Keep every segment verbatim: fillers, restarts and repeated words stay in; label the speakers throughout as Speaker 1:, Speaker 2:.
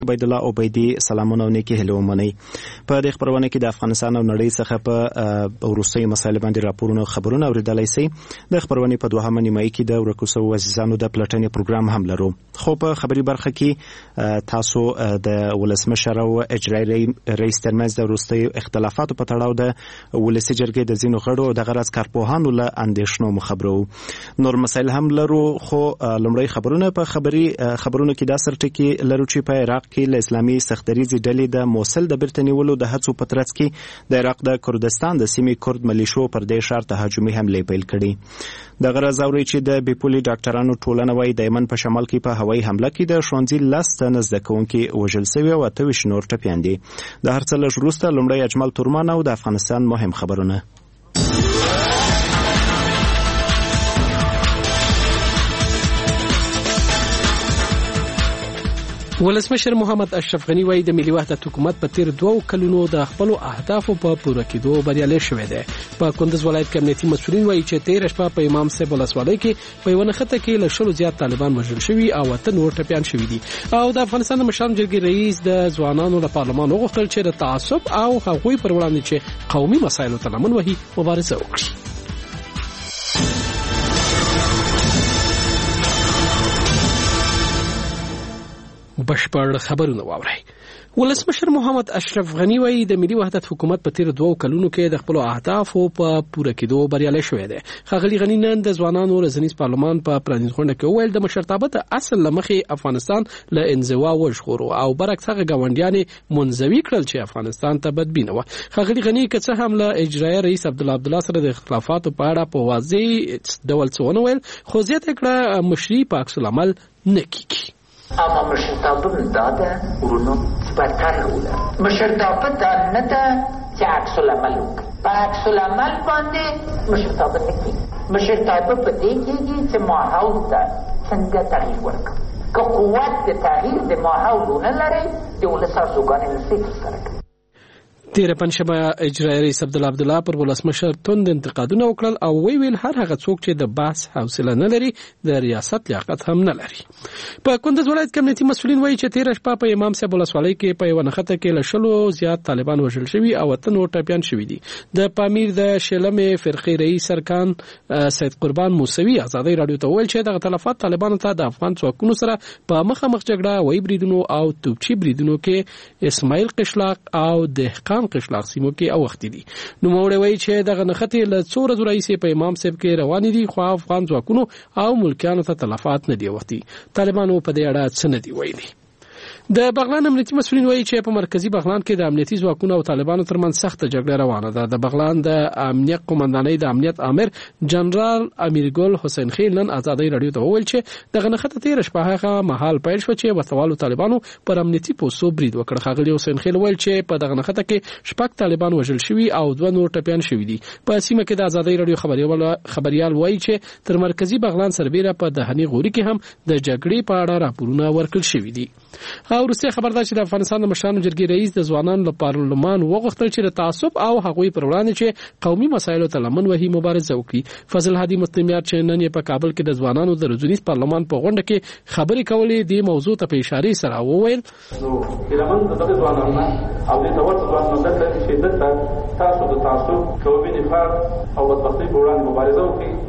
Speaker 1: عبید الله عبیدی سلامونه او نیکی هیله ومنئ. په دې خبرونه کې د افغانستان او نړۍ څخه په وروستیو مسایلو باندې راپورونه او خبرونه اوریدلای شئ. د خبرونې په دوهمه نیمایي کې د ورکو شویو عزیزانو د پلټنې پروګرام هم لرو. خو په خبري برخه کې تاسو د ولسمشر او اجرایي رئیس ترمنځ د وروستیو اختلافاتو په تړاو د ولسي جرګې د ځینو غړو او د غرض کارپوهانو له اندېښنو مخبرو. نور مسایل هم لرو، خو لومړی خبرونه په خبري خبرونو کې دا سرټکی لرو چې په عراق کې له اسلامي سختریزي ډلې د موصل د بیرته نیولو د هڅو په ترڅ کې د عراق د کردستان د سیمې کرد ملیشو پر دې ښار تهاجمي حملې پیل کړي. د غرض اوري چې د بیپولي ډاکټرانو ټولنه وايي د یمن په شمال کې په هوایي حمله کې د ښوونځي لس تنه زده کوونکي وژل شوي او اته ویشت نور ټپیان دي. د هر څه لږ وروسته لومړی اجمل تورمان او د افغانستان مهم خبرونه.
Speaker 2: ولسمشر محمد اشرف غنی وايي د ملي وحدت حکومت په تیر دوه کلونو د خپل اهدافو په پوره کېدو بریالي شوی دی. په کندز ولایت کې امنیتي مسؤلین وايي چې تیر شپه په امام صاحب ولسوالۍ کې په یو نښته کې له شلو زیات طالبان وژل شوي او اته نور ټپیان شوي دي. او د افغانستان د مشرانو جرګې رئیس د ځوانانو له پارلمان وغوښتل چې د تعصب او هغوی پر وړاندې چې قومي مسایلو ته لمن وهي مبارزه وکړي. بشپړ خبرونه واورئ. ولسمشر محمد اشرف غنی وايي د ملي وحدت حکومت په تیر دوه کلونو کې د خپل اهدافو په پوره کېدو بریالي شوی دی. ښاغلي غنی نن د ځوانانو رزنیز پارلمان په پرانیز غونډه کې وویل د مشرتابه د اصل لمخې افغانستان له انزوا وژغورو او برعکس هغه ګاونډیان منزوي کړل چې افغانستان ته بدبینه و. ښاغلي غنی که څه هم له اجرایي رئیس عبدالله عبدالله سره د اختلافاتو په اړه په واضح ډول څه ونه ویل، خو زیاته کړه مشري په عکس العمل نه کیږي.
Speaker 3: اما مشرتابه داده ورونو برتر روله مشرتابه دا نه ده چې عکس العمل وکړي، په عکس العمل باندې مشرتابه نه کېږي. مشرتابه په دې کېږي چې ماحول ته څنګه تغییر ورکړي. که قوت د تغییر د ماحول ونه لرئ د ولس ارزوګانې نشئ ترسره کولی.
Speaker 2: تیر پنځشنبه اجرایي رئیس عبدالله عبدالله پر ولسمشر توند انتقادونه وکړل او وی ویل هر هغه څوک چې د بحث حوصله نه لري د ریاست لیاقت هم نه لري. په کندز ولایت کې امنیتي مسؤلین وایي چې تیر شپه په امام صاحب ولسوالۍ کې په یو نښته کې له شلو زیات طالبان وژل شوي او اته نور ټپیان شوي دي. د پامیر د شلمې فرقې رئیس سرکان سید قربان موسوي ازادي رادیو ته ویل چې دغه تلفات طالبانو ته د افغان ځواکونو سره په مخامخ جګړه وای بریدونو او توپچي بریدونو کې اسماعیل قشلاق او دهقان قشلاق سیمو کې اوختي دي. نو موږ وایي چې دغه نښتې له څو ورځو راهیسې په امام صاحب کې روانې دي، خو افغان ځواکونو او ملکیانو ته تلفات نه دي اوختي. طالبانو په دې اړه څه نه دي ویلي. د بغلان امنیتي مسؤلین وایي چې په مرکزی بغلان کې د امنیتي ځواکونو او طالبانو ترمنځ سخت جګړه روانه ده. د بغلان د امنیت قومندانۍ د امنیت امر جنرال امیرګل حسین خیل نن ازادي رادیو ته وویل چې دغه نښته تیر شپه هغه مهال پیل شو چې وسوالو طالبانو پر امنیتي پوسټو برید وکړ. ښاغلي حسین خیل وویل چې په دغه نښته کې شپږ طالبان وژل شوي او دوه نور ټپیان شوي دي. په سیمه کې د ازادي رادیو خبريال خبريال وایي چې تر مرکزی بغلان سربېره په دهنی غوري کې هم د جګړې په اړه راپورونه ورکړل شوي دي. او روسي خبردار چې د افغانستان د مشرانو جرګې رئیس د ځوانانو له پارلمان وغوښتل چې د تعصب او هغوی پر وړاندې چې قومي مسایلو ته لمن وهي مبارزه وکړي. فضل هادي مستمر چې نن په کابل کې د ځوانانو د رزونیز پارلمان په غونډه کې خبرې کولې د موضوع ته په اشاره سره وویل
Speaker 4: نو لمن د دغه ځوانانو او د تورت ځوانانو د شدت تاسو د تعصب قومي نفاق او بدبختۍ پر وړاندې مبارزه وکړي.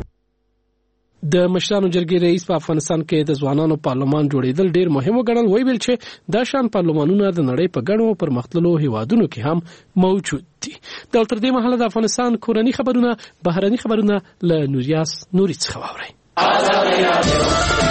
Speaker 2: د مشرانو جرګې رئیس په افغانستان کې د ځوانانو پارلمان جوړېدل ډیر مهم وګڼل. وی ویل چې دا شان پارلمانونه د نړۍ په ګڼو پرمختللو هیوادونو کې هم موجود دي. د تر دې مهاله د افغانستان کورنی خبرونه بهرني خبرونه له نوریاس نوري څخه واورئ.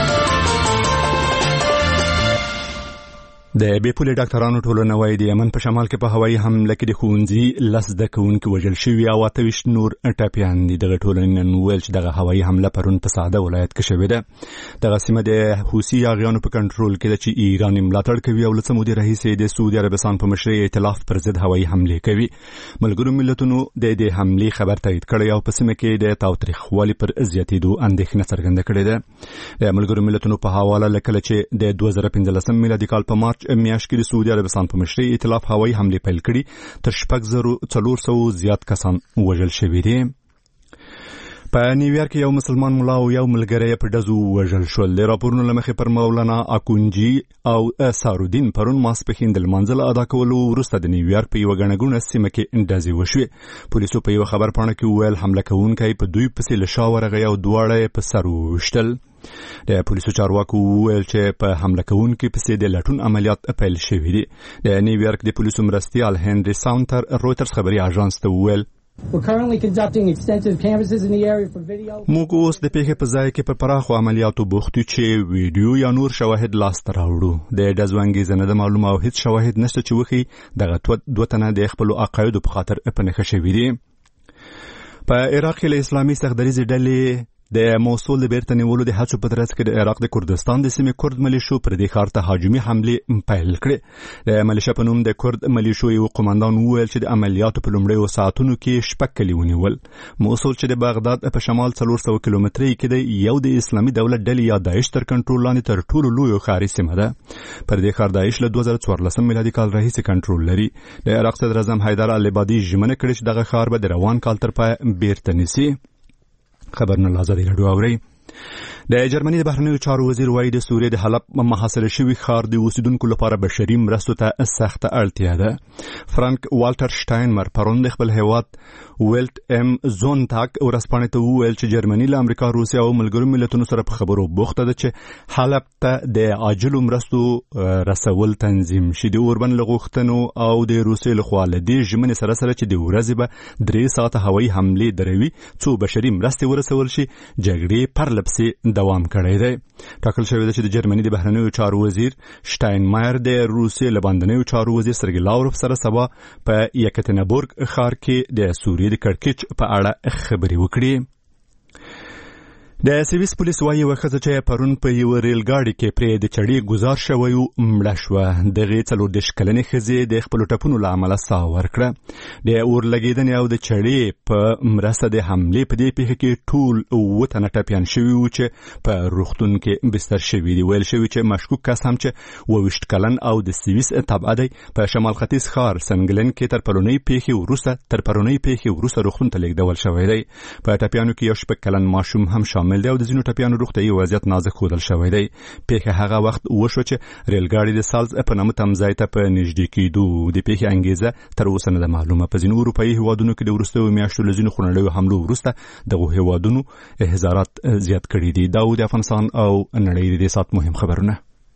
Speaker 5: د بیپولي ډاکټرانو ټولنه وايي د یمن په شمال کې په هوایي حمله کې د ښوونځي لس زده کوونکي وژل شوي او اته ویشت نور ټپیان دي. دغه ټولنې نن وویل چې دغه هوایي حمله پرون په سعده ولایت کې شوې ده. دغه سیمه د حوثي یاغیانو په کنټرول کې ده چې ایران یې ملاتړ کوي او له څه مودې راهیسې د سعودي عربستان په مشرۍ ائتلاف پر ضد هوایي حملې کوي. ملګرو ملتونو د دې حملې خبر تایید کړی او په سیمه کې د تاوتریخوالي پر زیاتېدو اندېښنه څرګنده کړې ده. د ملګرو ملتونو په حواله لیکل چې د دوه زره پنځلسم میلادي کال په مارچ میاشت کې د سعودي عربستان په مشرۍ ائتلاف هوایي حملې پیل کړي. تر شپږ زره څلور سوه زیات کسان وژل شوي دي. په نیویارک یو مسلمان ملا او یو ملګری په ډزو وژل شول. د راپورونو له مخې پر مولانا اکونجي او سارودین پرون ماسپښین د لمانځه ادا کولو وروسته د نیویارک په یوه ګڼه ګوڼه سیمه کې ډزې وشوې. پولیسو په یوه خبرپاڼه کې وویل حمله کوونکی په دوی پسې له شا ورغی او دواړه یې په سر وویشتل. د پولیسو چارواکو وویل چې په حمله کوونکي پسې د لټون عملیات پیل شوي دي. د نیویارک د پولیسو مرستیال هنري ساونټر رویټرز خبري اژانس ته وویل
Speaker 6: We're currently conducting extensive canvasses in the area for video.
Speaker 5: موږ اوس د پیښې په ځای کې په پراخو عملیاتو بوخت یو چې ویډیو یا نور شواهد لاسته راوړو. د ډزو انګیزه نه ده معلومه او هیڅ شواهد نشته چې وښيي دغه دوه تنه د خپلو عقایدو په خاطر په نښه شوي دي. په عراق کې له اسلامي سختدریځې ډلې د موصول د بیرته نیولو د هڅو په ترڅ کې د عراق د کردستان د سیمې کرد ملیشو پر دې ښار ته هجومي حملې پیل کړې. د ملیشه په نوم د کرد ملیشو یو قومندان وویل چې د عملیاتو په لومړیو ساعتونو کې شپږ کلي ونیول. موصول چې د بغداد په شمال څلور سوه کیلومترۍ کې دی یو د اسلامي دولت ډلې یا داعش تر کنټرول لاندې تر ټولو لویو ښاري سیمه ده. پر دې ښار داعش له دوه زره څوارلسم میلادي کال راهیسې کنټرول لري. د عراق صدر اعظم حیدر العبادي ژمنه کړې چې دغه ښار به د روان کال تر پایه بیرته نیسي. خبرونه له ازادي راډیو اورئ. د جرمني د بهرنیو چارو وزیر وایي د سوریې د حلب محاصره شوي ښار د اوسیدونکو لپاره بشري مرستو ته سخته اړتیا ده. فرانک والټر شټاینمر پرون د خپل هیواد ویلټ ام زونتاګ ورځپاڼې ته وویل چې جرمني له امریکا روسیا او ملګرو ملتونو سره په خبرو بوخته ده چې حلب ته د عاجلو مرستو رسول تنظیم شي. د اوربن له غوښتنو او د روسیې لخوا له دې ژمنې سره سره چې د ورځې به درې ساعته هوایي حملې دروي څو بشري مرستې ورسول شي جګړې پرلپسې دوام کړی دی. ټاکل شوی ده چې د جرمني د بهرنیو چارو وزیر شټاینمایر د روسیې له بندنیو چارو وزیر سرګی لاوروف سره سبا په یکترینبورګ ښار کې د سوریې د کړکېچ په اړه خبرې وکړي. د سویس پولیس وایي یوه ښځه چې پرون په یوه ریل ګاډي کې پرې د چړې ګزار شوی و مړه شوه. دغې څلور دېرش کلنې ښځې د خپلو ټپونو له امله ساه ورکړه. د اورلګېدنې او د چړې په مرسته د حملې په دې پیښه کې ټول اووه تنه ټپیان شوي وو چې په روغتون کې بستر شوي دي. ویل شوي چې مشکوک کس هم چې اووه ویشت کلن او د سویس تبعه دی په شمال ختیځ ښار سنګلن کې تر پرونۍ پیښې وروسته تر پرونۍ پیښې وروسته روغتون ته لېږدول شوی دی. په ټپیانو کې یو شپږ کلن ماشوم هم شامل دی او د ځینو ټپیانو روغتیايي وضعیت نازک ښودل شوی دی. پیښه هغه وخت وشوه چې ریل ګاډي د سالز په نامه تمځای ته په نږدې کېدو. د پیښې انګیزه تر اوسه نه ده معلومه. په ځینو اروپایي هیوادونو کې د وروستیو میاشتو له ځینو خونړیو حملو وروسته دغو هیوادونو احزارات زیات کړي دي. دا و د افغانستان او نړۍ د دې ساعت مهم خبرونه.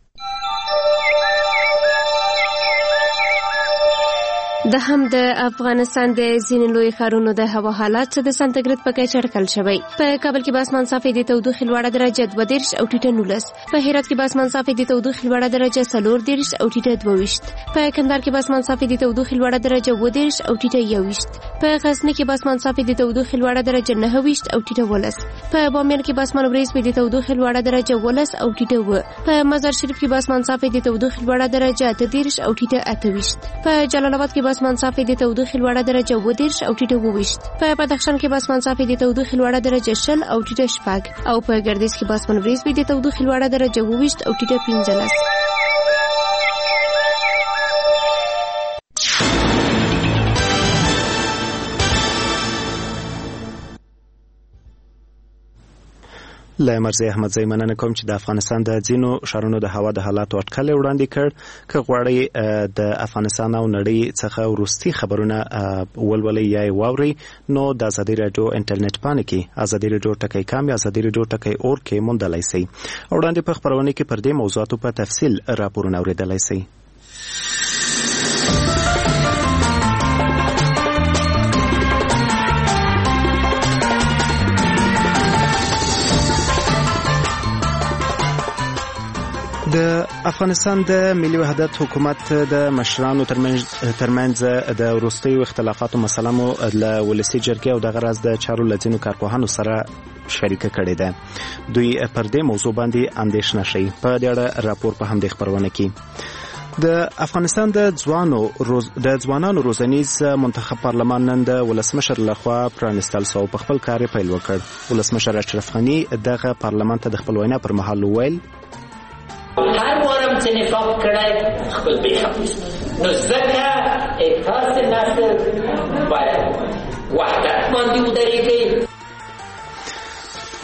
Speaker 7: د هم د افغانستان د ځینې لوی ښارونو د هوا حالات چې د سانتیګریډ په کچه اټکل شوی. په کابل کې به اسمان صافي د تودوخې لوړه درجه دوه دېرش او ټیټه نولس. په هرات کې به اسمان صافي د تودوخې لوړه درجه څلور دېرش او ټیټه دوه ویشت. په کندهار کې به اسمان صافي د تودوخې لوړه درجه اووه دېرش او ټیټه یو ویشت. په غزني کې به اسمان صافي د تودوخې لوړه درجه نهه ویشت او ټیټه ولس. په بامیان کې به اسمان وریځ د تودوخې لوړه درجه ولس او ټیټه اووه. په مزار شریف کې به اسمان صافي د تودوخې لوړه درجه اته دېرش او ټیټه اته ویشت. په جلال آباد کې به اسمان صافي د تودوخې لوړه درجه اووه دېرش او ټیټه اووه ویشت. په بدخشان کې به اسمان صافي د تودوخې لوړه درجه شل او ټیټه شپږ. او په ګردیز کې به اسمان وریځ د تودوخې لوړه درجه اووه ویشت او ټیټه پنځلس.
Speaker 1: له مرزي احمد زئی مننه کوم چې د افغانستان د ځینو ښارونو د هوا د حالاتو اټکل وړاندې کړ. که غواړئ د افغانستان او نړۍ څخه وروستي خبرونه ولولئ یا واورئ نو د ازادي راډیو انټرنیټ پاڼه کې ازادي راډیو ټکی کام یا ازادي راډیو ټکی اور کې موندلای شئ. وړاندې په خبرونه کې پر دې موضوعاتو په تفصیل راپورونه اوریدلای شئ. د افغانستان د ملي وحدت حکومت د مشرانو ترمنځ د وروستیو اختلافاتو مسله مو له ولسي جرګې او د غرض د چارو لځینو کارپوهانو سره شریکه کړې ده. دوی پر دې موضوع باندې اندېښنه شي. په دې اړه راپور په همدې خبرونه کې د افغانستان د ځوانو روز د ځوانانو روزنیز منتخب پارلمان نن د ولسمشر لخوا پرانستل شو. په خپل کار پیل وکړ. ولسمشر اشرف غنی دغه پارلمان ته د خپل وینا پر مهال ویل
Speaker 3: هر وارم چې نفاق کړای خپل به حق نو ځکه اساس نسل باید وحدت باندې ودرېږي.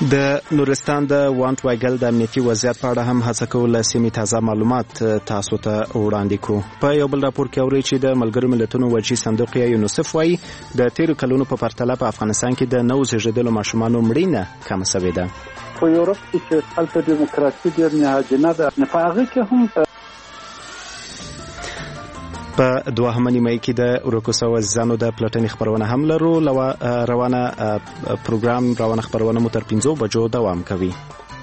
Speaker 1: د نورستان د وانټ وایګل د امنیتي وضعیت په اړه هم هڅه کوله سیمې تازه معلومات تاسو ته وړاندې کړو. په یو بل راپور کې اوري چې د ملګرو ملتونو وجهي صندوق یا یونیسف وايي د تیرو کلونو په پرتله په افغانستان کې د نوو زیږیدلو ماشومانو مړینه کمه شوې ده.
Speaker 8: په یورپ کې چې هلته دیموکراسي ډېر نهادینه ده، په هغه کې هم
Speaker 1: په دوهمه نیمه کې د ورکوسو عزیزانو د پلټنې خبرونه هم لرو. روانه پروګرام روانه خبرونه مو تر پنځو بجو دوام کوي.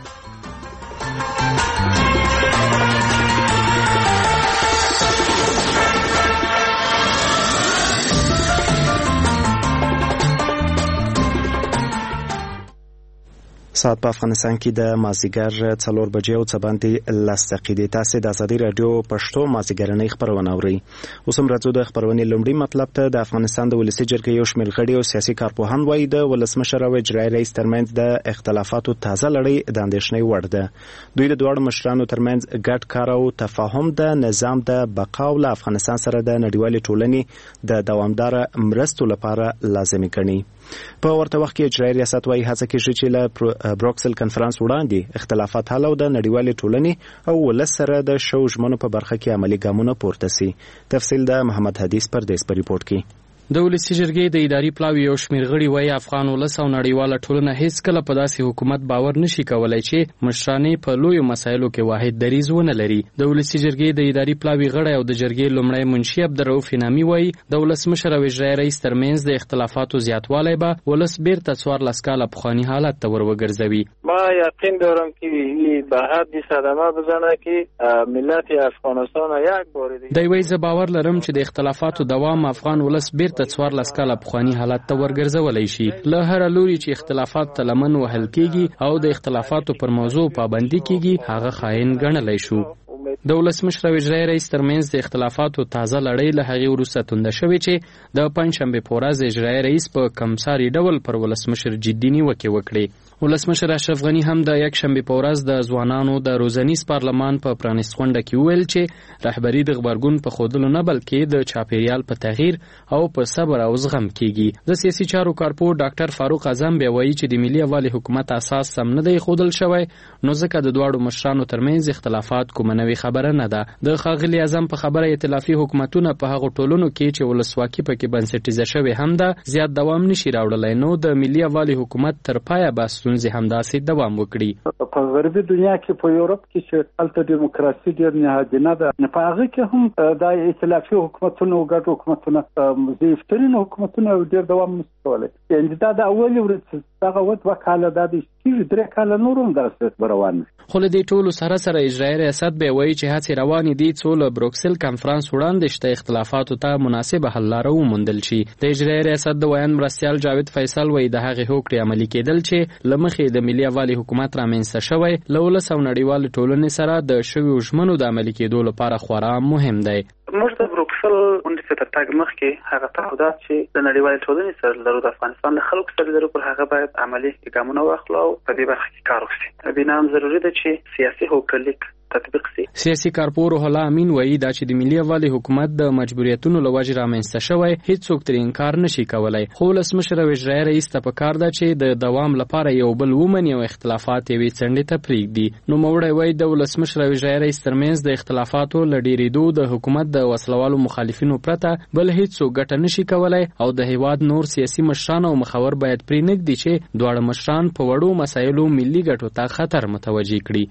Speaker 1: ساعت په افغانستان کې د مازیګر څلور بجې او څه باندې لس دقیقې. تاسو د ازادي رادیو پښتو مازیګرنۍ خبرونه اورئ. اوس هم راځو د خبرونې لومړی مطلب ته. د افغانستان د ولسي جرګې یو شمېر غړي او سیاسي کارپوهان وایي د ولسمشر او اجرایي رئیس ترمنځ د اختلافاتو تازه لړۍ د اندېښنې وړ ده. دوی د دواړو مشرانو ترمنځ ګډ کار او تفاهم د نظام د بقا او له افغانستان سره د نړیوالې ټولنې د دوامداره مرستو لپاره لازمي ګڼي. په ورته وخت کې اجرایي ریاست وايي هڅه کوي چې له بروکسل کنفرانس وړاندې اختلافات حل او د نړیوالې ټولنې او ولس سره د شو ژمنو په برخه کې عملي ګامونه پورته سي. تفصیل د محمد حدیث پردیس په ریپورت کې.
Speaker 9: د ولسي جرګې د اداري پلاوي یو شمېر غړي وایي افغان ولس او نړیواله ټولنه هیڅ کله په داسې حکومت باور نشي کولای چې مشرانې په لویو مسایلو کې واحد دریځ ونه لري. د ولسي جرګې د اداري پلاوي غړی او د جرګې لومړی منشي عبدالرؤف انعامي وایي د ولسمشر او اجرایي رئیس ترمنځ د اختلافاتو زیاتوالی به ولس بیرته څوارلس کاله پخواني حالت ته ور وګرځوي.
Speaker 10: ما یقین دارم که به حد صدمه بزنه که ملت افغانستان یک بار دیگه.
Speaker 9: دی وایي زه باور لرم چې د اختلافاتو دوام افغان ولس بیرته څوارلس کاله پخواني حالت ته ورګرځولی شي. له هر لوري چې اختلافات ته لمن وهل کیږي او د اختلافاتو پر موضوع پابندي کیږي هغه خاين ګڼلی شو. د ولسمشر او اجرایي رئیس ترمنځ د اختلافاتو تازه لړۍ له هغې وروسته تونده شوې چې د پنجشنبې په ورځ اجرایي رئیس په کمساري ډول پر ولسمشر جدي نیوکې وکړې. ولسمشر اشرف غني هم د یک شنبې په ورځ د ځوانانو د روزنیز پارلمان په پرانیست غونډه کې وویل چې رهبري د غبرګون په ښودلو نه بلکې د چاپیریال په تغییر او په صبر او زغم کېږي. د سیاسي چارو کارپور ډاکټر فاروق اعظم بیا وایي چې د ملي یووالي حکومت اساس سم نه دی ښودل شوی، نو ځکه د دواړو مشرانو ترمنځ اختلافات کومه نوې خبره نه ده. د ښاغلي اعظم په خبره ائتلافي حکومتونه په هغو ټولنو کې چې ولسواکي پکې بنسټیزه شوې هم ده زیات دوام نشي راوړلی، نو د ملي یووالي حکومت تر پایه به ستونزې همداسې دوام وکړي.
Speaker 8: په غربي دنیا کې په یورپ کې چې هلته دیموکراسي ډېر نهادینه ده، په هغه کې هم د ائتلافي حکومتونو او ګډ حکومتونه ضعیفترین حکومتونه ډېر دوام نشي کولی. یعنې دا د اولې ورځې دغه دوه کاله دا د کېږي درې کاله نور هم دغسې روان وي.
Speaker 9: خو له دې ټولو سره سره اجرایي ریاست بیا وایي چې هڅې روانې دي څو له بروکسل کنفرانس وړاندې شته اختلافاتو ته مناسبه حل لاره وموندل شي. د اجرایي ریاست د ویان مرستیال جاوید فیصل وایي د هغې هوکړې عملي کېدل چې له مخې د ملي یووالي حکومت رامنځته شوی له ولس او نړیوالې ټولنې سره د شویو ژمنو د عملي کېدو لپاره خورا مهم دی.
Speaker 11: موږ د بروکسل غونډې ته تر تګ مخکې هغه تعهدات چې د نړیوالې ټولنې سره لرو د افغانستان د خلکو سره لرو پر هغه باید عملي ګامونه واخلو او په دې برخه کې کار وکړي. بنا هم ضروري ده چې سیاسي هوکړلیک تطبیق شي.
Speaker 9: سیاسي کارپور روح الله امین وایي دا چې د ملي یووالي حکومت د مجبوریتونو له وجې رامنځته شوی هیڅوک ترې انکار نشي کولی، خو ولسمشر او اجرایي رئیس ته پکار ده چې د دوام لپاره یو بل ومني او اختلافات یوې څنډې ته پرېږدي. نوموړی وایي د ولسمشر او اجرایي رئیس ترمنځ د اختلافاتو له ډېرېدو د حکومت د وسلوالو مخالفینو پرته بل هیڅوک ګټه نشي کولی او د هیواد نور سیاسي مشران او مخور باید پرې نږدي چې دواړه مشران په وړو مسایلو ملي ګټو ته خطر متوجه کړي.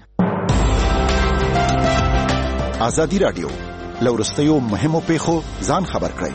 Speaker 12: ازادي رادیو لورستیو مهمو پیښو ځان خبر کړئ.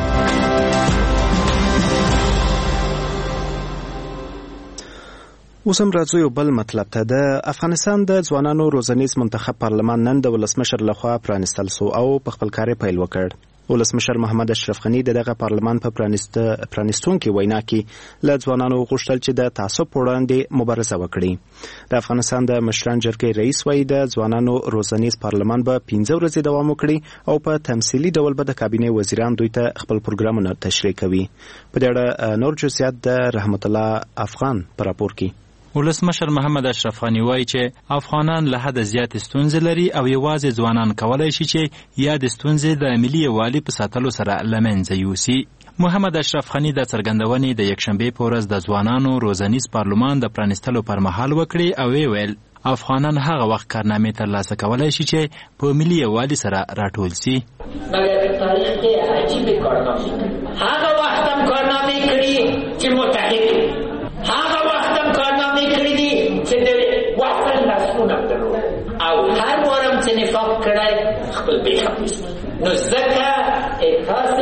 Speaker 1: اوس هم راځو یو بل مطلب ته. د افغانستان د ځوانانو روزنیز منتخب پارلمان نن د ولسمشر لخوا پرانیستل سو او په خپل کار پیل وکړ. ولسمشر محمد اشرف غني دغه پارلمان په پرانیست پرانیستونکو وینا کې له ځوانانو غوښتل چې د تعصب وړاندې مبارزه وکړي. د افغانستان د مشران جرګې رئیس وایي د ځوانانو روزنیز پارلمان به پنځه ورځې دوام وکړي او په تمثيلي ډول به د کابینې وزیران دوی ته خپل پروګرامونه تشریح کوي. په دې اړه نور جزئیات د رحمت الله افغان پر راپور کې.
Speaker 13: ولسمشر محمد اشرف غنی وایي چې افغانان له حد زیات ستونزې لري او یوازې ځوانان کولای شي چې یا د ستونزې د ملي یووالي په ساتلو سره له منځه یوسي. محمد اشرف غنی د څرګندونې د یکشنبې په ورځ د ځوانانو روزنیز پارلمان د پرانیستلو پر مهال وکړې او ویل افغانان هغه وخت کارنامې ترلاسه کولای شي چې په ملي یووالي سره راټول سي.
Speaker 3: مګر تاریخ کې عجیب کارنامې هغه وخت هم کارنامې کړي چې متحد هغه وخت هم کارنامې کړي دي چې د وطن لاسونه درلود او هر وارم چې نفاق کړی خپل بیخبیست. نو ځکه تاسې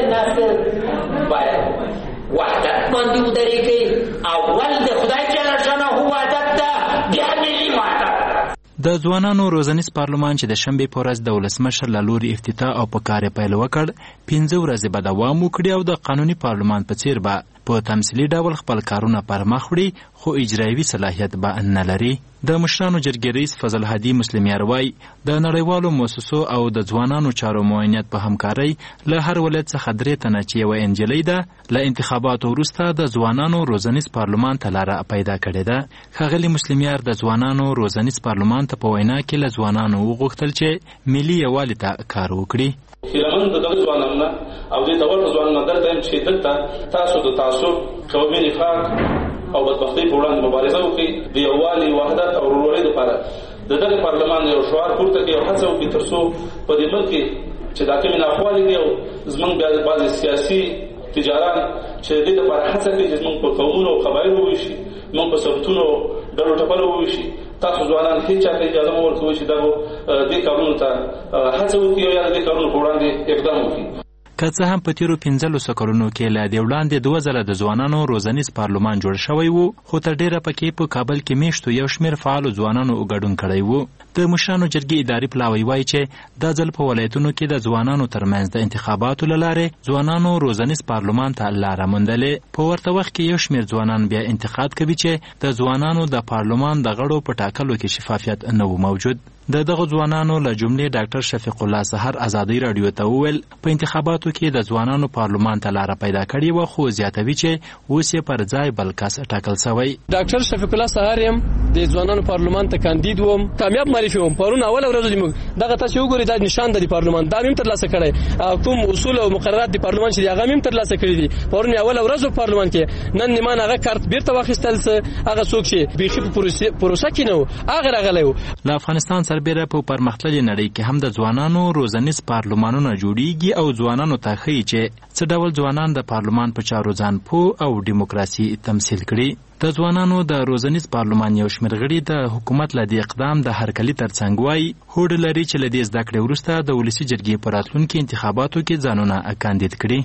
Speaker 3: نسل باید وحدت باندې ودرېږئ. اول د خدای جل شانه وحدت ده بیا ملي وحدت ده.
Speaker 13: د ځوانانو روزنیز پارلمان چې د شنبې په ورځ د ولسمشر له لوري افتتاح او په کار یې پیل وکړ پنځه ورځې به دوام وکړي او د قانوني پارلمان په څیر به په تمثیلي ډول خپل کارونه پر مخ وړي خو اجرایوي صلاحیت به نه لري. د مشرانو جرګې رئیس فضل هادي مسلمیار وایي د نړیوالو مؤسسو او د ځوانانو چارو معاونیت په همکارۍ له هر ولایت څخه درې تنه چې یوه انجلۍ ده له انتخاباتو وروسته د ځوانانو روزنیز پارلمان ته لاره پیدا کړې ده. ښاغلي مسلمیار د ځوانانو روزنیز پارلمان ته په وینا کې له ځوانانو وغوښتل چې ملي یووالي ته کار وکړي.
Speaker 4: هیلمن د دغه ځوانانو نه او د دغه ځوانانو دلته هم چې دلته تاسو د تعصب قومي نفاق او بدبختۍ په وړاندې مبارزه وکړي د یووالي وحدت او ورورولۍ لپاره د دغه پارلمان یو شعار پورته کړي او هڅه وکړي تر څو په دې ملک کې چې دا کومې ناخوالې دي او زموږ بیا بعضې سیاسي تجاران چې د دې لپاره هڅه کوي چې زموږ په قومونو او قبایلو وویشي زموږ په سبتونو ډلو ټپلو وویشي. تاسو ځوانان هیڅ چاته اجازه مه ورکوئ چې دغو دې کارونو ته هڅه وکړي او یا د دې کارونو په وړاندې اقدام وکړي.
Speaker 13: که څه هم په تیرو پنځلسو کلونو کې له دې وړاندې دوه ځله د ځوانانو روزنیز پارلمان جوړ شوی و خو تر ډیره پکې په کابل کې میشتو یو شمېر فعالو ځوانانو ګډون کړی و. د مشرانو جرګې اداري پلاوی وایي چې دا ځل په ولایتونو کې د ځوانانو ترمنځ د انتخاباتو له لارې ځوانانو روزنیز پارلمان ته لاره موندلې. په ورته وخت کې یو شمېر ځوانان بیا انتقاد کوي چې د ځوانانو د پارلمان د غړو په ټاکلو کې شفافیت نه و موجود. د دغه ځوانانو له جملې ډاکټر شفیق الله سحر ازادي رادیو ته وویل په انتخاباتو کې د ځوانانو پارلمان ته لاره پیدا کړې وه خو زیاتوي چې اوس یې پر ځای بل کس ټاکل سوی.
Speaker 14: ډاکټر شفیق الله سحر یم د ځوانانو پارلمان ته کاندید وم کامیاب معرفي وم. پرون اوله ورځ موږ دغه تاسو وګورئ دا نشان د پارلمان دا مم ترلاسه کړی کوم اصول او مقررات د پارلمان چې هغه مم ترلاسه کړی دي. پرون اوله ورځ پارلمان کې نن نیمان هغه کارت بیرته واخیستل هغه څوک چې بیخي په پروسه کې نه هغه راغلی و.
Speaker 13: له افغانستان سربیره په پرمختللې نړۍ کې هم د ځوانانو روزنیز پارلمانونه جوړیږي او ځوانانو ته ښیي چې څه ډول ځوانان د پارلمان په چارو ځان پوه او دیموکراسي تمثیل کړي. د ځوانانو د روزنیز پارلمان یو شمېر غړي د حکومت له دې اقدام د هرکلي ترڅنګ وایي هوډ لري چې له دې زده کړې وروسته د ولسي جرګې په راتلونکي انتخاباتو کې ځانونه کاندید کړي.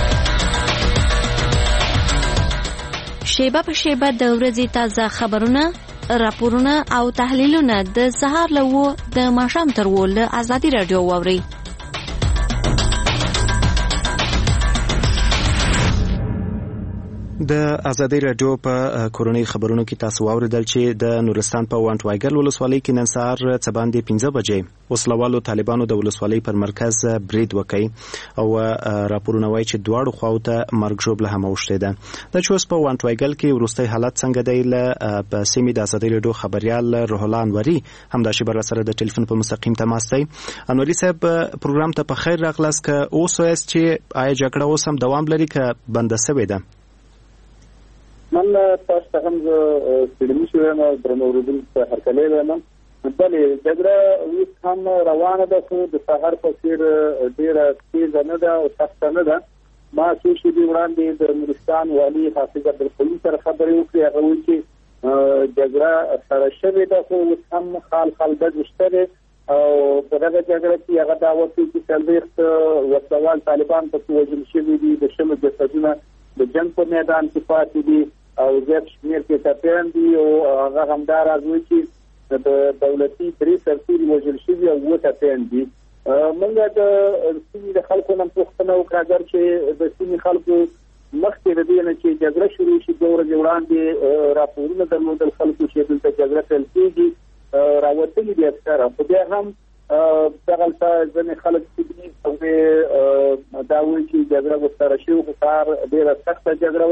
Speaker 15: شیبه په شیبه د ورځې تازه خبرونه راپورونه او تحلیلونه د سهار له و د ماښام تر و له ازادي رادیو واورئ.
Speaker 1: د ازادي رادیو په کورونی خبرونو کې تاسو واوریدل چې د نورستان په وانټ وایګل ولسوالۍ کې نن سهار څه باندې پنځه بجې وسلوالو طالبانو د ولسوالۍ پر مرکز برید وکړ او راپورونه وایي چې دواړو خواو ته مرګ ژوبله هم اوښتې ده. د چوس په وانټ وایګل کې وروستی حالت څنګه دی له په سیمې د ازادي رادیو خبريال روح الله انوري همدا شی بر سره د ټلیفون په مستقیم تماس دی. انوري صاحب پروګرام ته په خیر راغلاست که اوس وایي چې آیا جګړه اوس هم دوام لري که بنده شوې ده؟
Speaker 16: من تاسو ته هم سړي شو نه درنو ورودل په هرکلې نه بلې جګړه اوس هم روانه ده خو د سهار په څیر ډیره تیز نه ده او سخت نه ده. ما څو شي دی وړاندې د نورستان والي حافظ عبدالقیوم سره خبرې وکړې هغه وایي چې جګړه سره شوې ده خو اوس هم خال خال د مشترک او په دغه جګړه کې هغه دا وایي چې څلوېښت وسلوال طالبان په وژل شوي دي د شمه جسدونه د جنگ په میدان کې پاتې دي او زیات شمېر کې ټپیان دي او هغه همداراز وایي چې د دولتي درې سرتیري وژل شوي او اووه ټپیان دي. موږ د سیمې د خلکو نه پوښتنه وکړه اګر چې د سیمې خلکو مخکې د دې نه چې جګړه شروع شي دوه ورځې وړاندې راپورونه درلودل خلکو چې دلته جګړه پیل کېږي راوتلي دي اکثره خو بیا هم دغلته ځینې خلک چې دي دا وایي چې جګړه ورسره شوې خو سهار ډېره سخته جګړه وه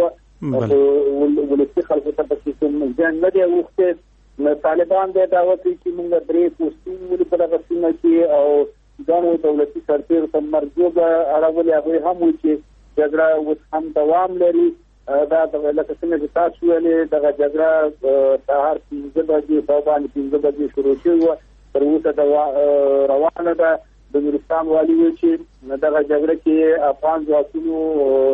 Speaker 16: ولسی خلکو ته پکې کوم ځان نه دی وخته طالبان د دعوت چې موږ درې پوسټونه ولې په دغه سیمه کې او ځانو دولتي سرتیر ته مرجوبه اړولې هغه هم و چې جګړه اوس هم دوام لري دا د لکه څنګه چې تاسو ویلې دغه جګړه سهار پنځه بجې په باندې پنځه بجې شروع شوه تر اوسه د روانه ده د نورستان والي وایي چې دغه جګړه کې افغان ځواکونو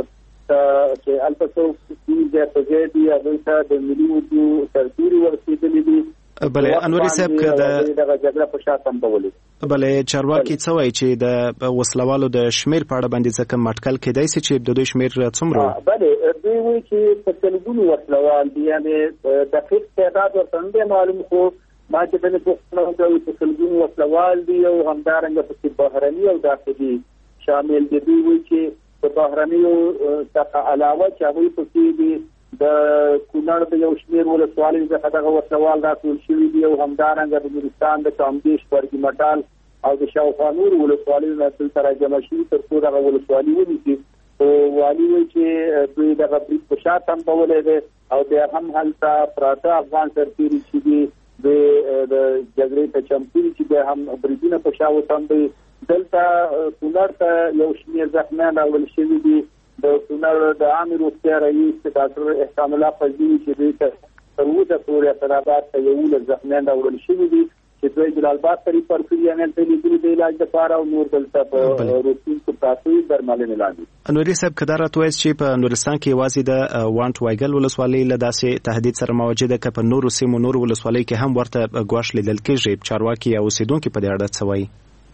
Speaker 16: چې هلته څوک ځای په ځای دي هغوی ته د ملي اردو سرتوري ورسېدلي دي
Speaker 1: بلې انوري صاحب که د
Speaker 16: دغه جګړه په شا تمبولې
Speaker 1: بلې چارواکي څه وایي چې د وسلوالو د شمېر په اړه باندې ځکه مټکل کېدای شي چې د دوی شمېر څومره
Speaker 16: بلې دوی وایي چې په سلګونو وسلوال دي یعنې دقیق تعداد ورته نه دی معلوم خو ما چې بلې پوښتنه وکړه په سلګونو وسلوال دي او همدارنګه پکې بهرني او داخلي شامل دي دوی وایي چې په بهرنیو څخه علاوه چې هغوی پکې دي د کونړ د یو شمېر ولسوالۍ څخه دغه وسلوال راټول شوي دي او همدارنګه د نورستان د کامدېش برګي مټال او د شاوخوا نورو ولسوالیو نه دلته راجمع شوي تر څو دغه ولسوالي ونیسي خو والي وایي چې دوی دغه برید په شا تمبولی دی او بیا هم هلته پراته افغان سرتېري چې دي د جګړې ته چمتو دي چې بیا هم بریدونه په شا وتمبوي دلته کونړ ته یو شمېر زخمیان راوړل شوي دي د کونړ د عامې روغتیا رئیس ډاکټر احسان الله فضلي چې دوی ته تر اوسه پورې اسداباد ته یولس زخمیان راوړل شوي دي چې دوی جلال آباد ته ریفر کړي یعنې هلته لیدلي د علاج لپاره او نور دلته په روغتون کې پراته وي درملنې لاندې.
Speaker 1: انوري صاحب که دا راته وایاست چې په نورستان کې یوازې د وانټ وایګل ولسوالۍ له داسې تهدید سره مواجه ده که په نورو سیمو نورو ولسوالیو کې هم ورته ګواښ لیدل کېږي چارواکي او اوسېدونکي په دې اړه څه وایي؟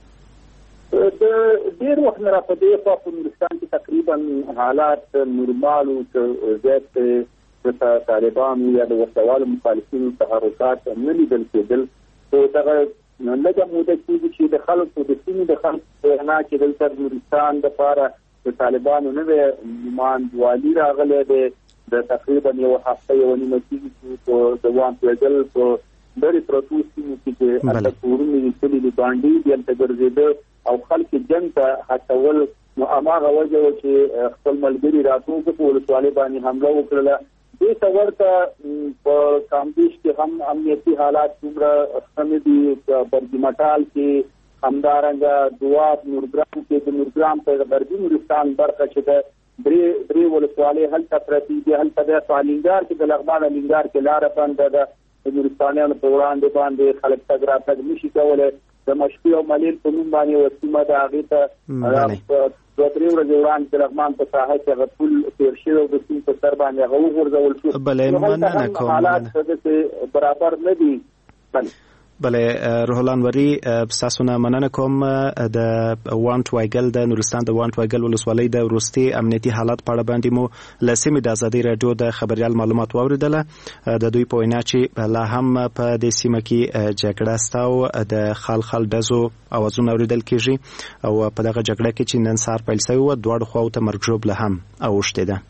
Speaker 16: د ډېر وخت نه را په دې خوا په نورستان کې تقریبا حالات نورمال او زیات د طالبانو یا د وسلوالو مخالفینو تحرکات نه لیدل کېدل خو دغه لږه موده کېږي چې د خلکو د سیمې د خلکو وینا چې دلته نورستان دپاره د طالبانو نوی نمایندوالي راغلی دی د تقریبا یوه هفته یوه نیمه کېږي چې په د وانټ وایګل په لرې پرتو سیمو کې چې هلته کورونه یې کلي دي بانډې دي هلته ګرځېده او خلک جنګ ته هڅول نو هماغه وجه وه چې خپل ملګري راټول په ولسوالۍ باندې حمله وکړله دې ته ورته په کامدېش کې هم امنیتي حالات څومره ښه نه دي برګي مټال کې همدارنګه دواب نورګرام کې د نورګرام په غربي نورستان برخه چې ده درې درې ولسوالۍ هلته پرتې دي هلته بیا په الینګار کې د لغمان الینګار کې لاره بنده ده د نورستانیانو په وړاندې باندې خلک تګ راتګ نشي کولی د مشکي او ملیل په نوم باندې یوه سیمه ده هغې ته دوه درې ورځې وړاندې د لغمان په ساحه کې هغه پل تېر شوی او د سیند په سر باندې هغه وغورځول شو
Speaker 1: بلې مننه کوم
Speaker 16: حالات داسې برابر نه دي بلې
Speaker 1: بلې روح الله انوري ستاسو نه مننه کوم د وانټ وایګل د نورستان د وانټ وایګل ولسوالۍ د وروستي امنیتي حالات په اړه باندې مو له سیمې د ازادۍ راډیو د خبریال معلومات واورېدله د دوی په وینا چې لا هم په دې سیمه کې جګړه سته او د خال خال ډزو اوازونه اورېدل کېږي او په دغه جګړه کې چې نن سهار پیل شوې وه دواړو خواو ته مرګ ژوبله هم اوښتې ده.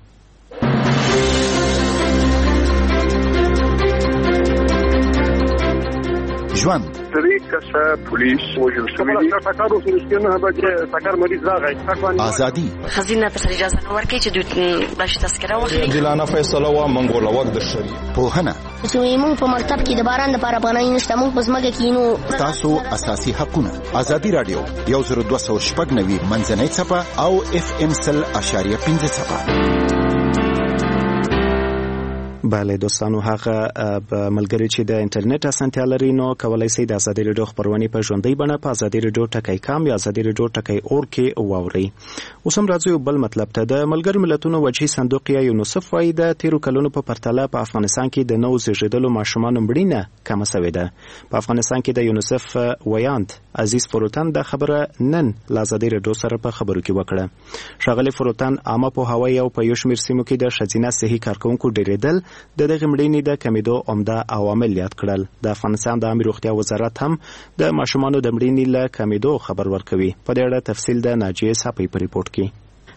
Speaker 12: ژوند
Speaker 17: درې کسه پولیس وژل شوي دي ټکر وشو چې نه بجې ټکر مریض راغی
Speaker 12: ازادي
Speaker 18: خزینه ته اجازه نه ورکړي چې دوی بلش تذکره واخلي
Speaker 19: عادلانه فیصله وا منګول وخت د شری
Speaker 12: پوهنه
Speaker 20: چې موږ په مرتب کې د باران لپاره باندې نشته موږ په ځمکه کې نو
Speaker 12: تاسو اساسي حقونه ازادي رادیو یو زر دوه سوه شپږ نوي منځنۍ څپه او اف ام سل اشاریه پنځه څپه.
Speaker 1: بله دوستانو هغه ملګری چې د انټرنیټ اسانتیا لري نو کولای شي د ازادي رادیو خبرونه په ژوندۍ بڼه په ازادي رادیو ټکی کام یا ازادي رادیو ټکی اور کې واوري. اوس هم راځو بل مطلب ته د ملګر ملتونو وجهي صندوق یا یونیسف وايي د تیرو کلونو په پرتله په افغانستان کې د نو زیږیدلو ماشومانو مړینه کمه شوې ده. په افغانستان کې د یونیسف ویاند عزیز فروتن د خبره نن له ازادي رادیو سره په خبرو کې وکړه. ښاغلی فروتن عامه پوهاوی او په یو شمېر سیمو کې د ښځینه صحي کارکوونکو ډېرېدل د دغه مړینې د کمیدو عمده عوامل یاد کړل. د افغانستان د عامه روغتیا وزارت هم د ماشومانو د مړینې له کمیدو خبر ورکوي. په دې اړه تفصیل د ناجیه صاحب په ریپورت کې.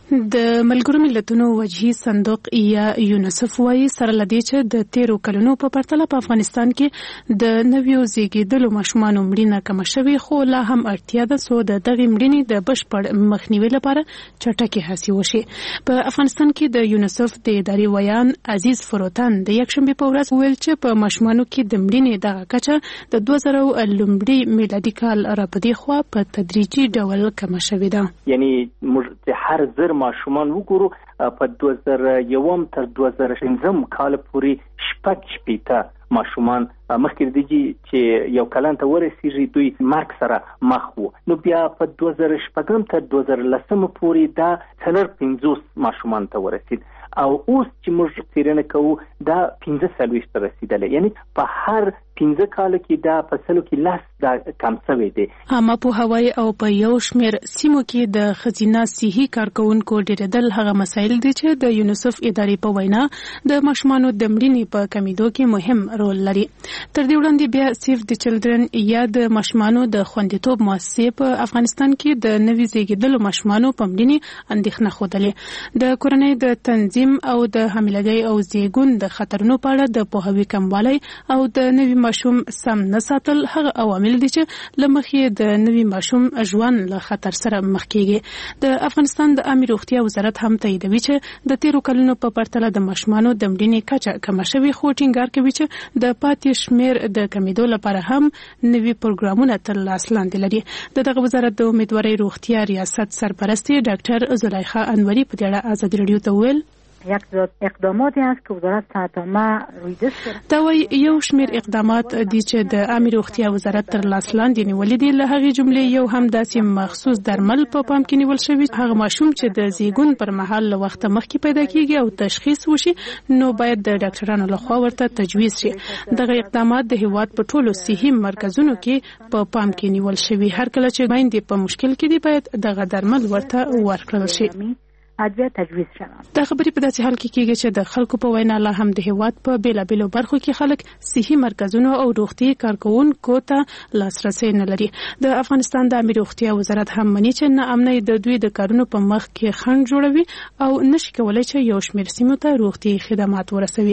Speaker 21: د ملګرو ملتونو وجهي صندوق یا یونیسف وايي سره لدی چې د تیرو کلونو په پرتله په افغانستان کې د نویو زیږیدلو ماشومانو مړینه کم شوې، خو لا هم اړتیا ده څو د دغه مړینې د بشپړ مخنیوي لپاره چټکې هڅې وشي. په افغانستان کې د یونیسف د اداري ویان عزیز فروتن د یکشنبه په ورځ ویل چې په ماشومانو کې د مړینې دغه کچه د دوه زره لومړي میلادي کال راپدې خوا په تدریجي ډول کم شوې ده.
Speaker 22: یعنی موږ هر زر ماشومان وګورو په دوه زره یوم تر دوه زره پنځم کال پورې شپږ شپېته ماشومان مخکې دیږي چې یو کلن ته ورسیږي دوی مرګ سره مخ وو. نو بیا په دوه زره شپږم تر دوه زره لسم پورې دا څلور پنځوس ماشومان ته ورسید او اوس چې موږ څېړنه کوو دا پنځه څلوېښت ته رسیدلی، یعنی په هر پنځه کاله کې دا په سلو کې لس دا کم شوی دی.
Speaker 21: عامه پوهاوی او په یو شمېر سیمو کې د ښځینه صحي کارکوونکو ډېرېدل هغه مسایل دي چې د یونیسف ادارې په وینا د ماشومانو د مړینې په کمیدو کې مهم رول لري. تر دې وړاندې بیا سیف د چلډرن یا د ماشومانو د خوندیتوب مؤسسې په افغانستان کې د نوي زیږیدلو ماشومانو په مړینې اندېښنه ښودلې. د کورنۍ د تنظیم او د حاملګۍ او زیږون د خطرونو په اړه د پوهاوي کموالی او د نوي ماشوم سم نه ساتل هغه عوامل دي چې له مخې د نوي ماشوم ژوند له خطر سره مخ کیږي. د افغانستان د عامه روغتیا وزارت هم تاییدوي چې د تیرو کلونو په پرتله د ماشومانو د مړینې کچه کمه شوې، خو ټینګار کوي چې د پاتې شمیر د کمیدو لپاره هم نوي پروګرامونه تر لاس لاندې لري. د دغه وزارت د امیدوارۍ روغتیا ریاست سرپرستی ډاکټر زلیخا انوري په دې اړه ازادي رادیو ته وویل
Speaker 23: یک اقداماتی است که وزارت صحت عامه روی دست کرده.
Speaker 21: دا وایي یو شمېر اقدامات دي چې د عامه روغتیا وزارت تر لاس لاندې نیولي دي. له هغې جملې یو هم داسې مخصوص درمل په پام کې نیول شوي هغه ماشوم چې د زیږون پر مهال له وخته مخکې پیدا کیږي او تشخیص وشي نو باید د ډاکټرانو لخوا ورته تجویز شي. دغه اقدامات د هیواد په ټولو صحي مرکزونو کې په پام کې نیول شوي. هر کله چې میندې په مشکل کې دي باید دغه درمل ورته ورکړل شي.
Speaker 23: ادویه تجویز شوه.
Speaker 21: دا خبرې په داسې حال کې کېږي چې د خلکو په وینا لا هم د هیواد په بیلابیلو برخو کې خلک صحي مرکزونو او روغتي کارکوونکو ته لاسرسی نه لري. د افغانستان د عامه روغتیا وزارت هم مني چې ناامنۍ د دوی د کارونو په مخ کې خنډ جوړوي او نشي کولای چې یو شمېر سیمو ته روغتي خدمات ورسوي.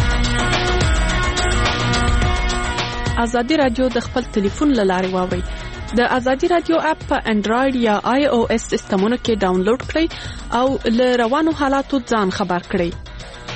Speaker 24: ازادي رادیو د خپل ټلیفون له لارې واورئ. د ازادي رادیو اپ په انډراید یا آی او اس سیسټمونو کې ډاونلوډ کړئ او له روانو حالاتو ځان خبر کړئ.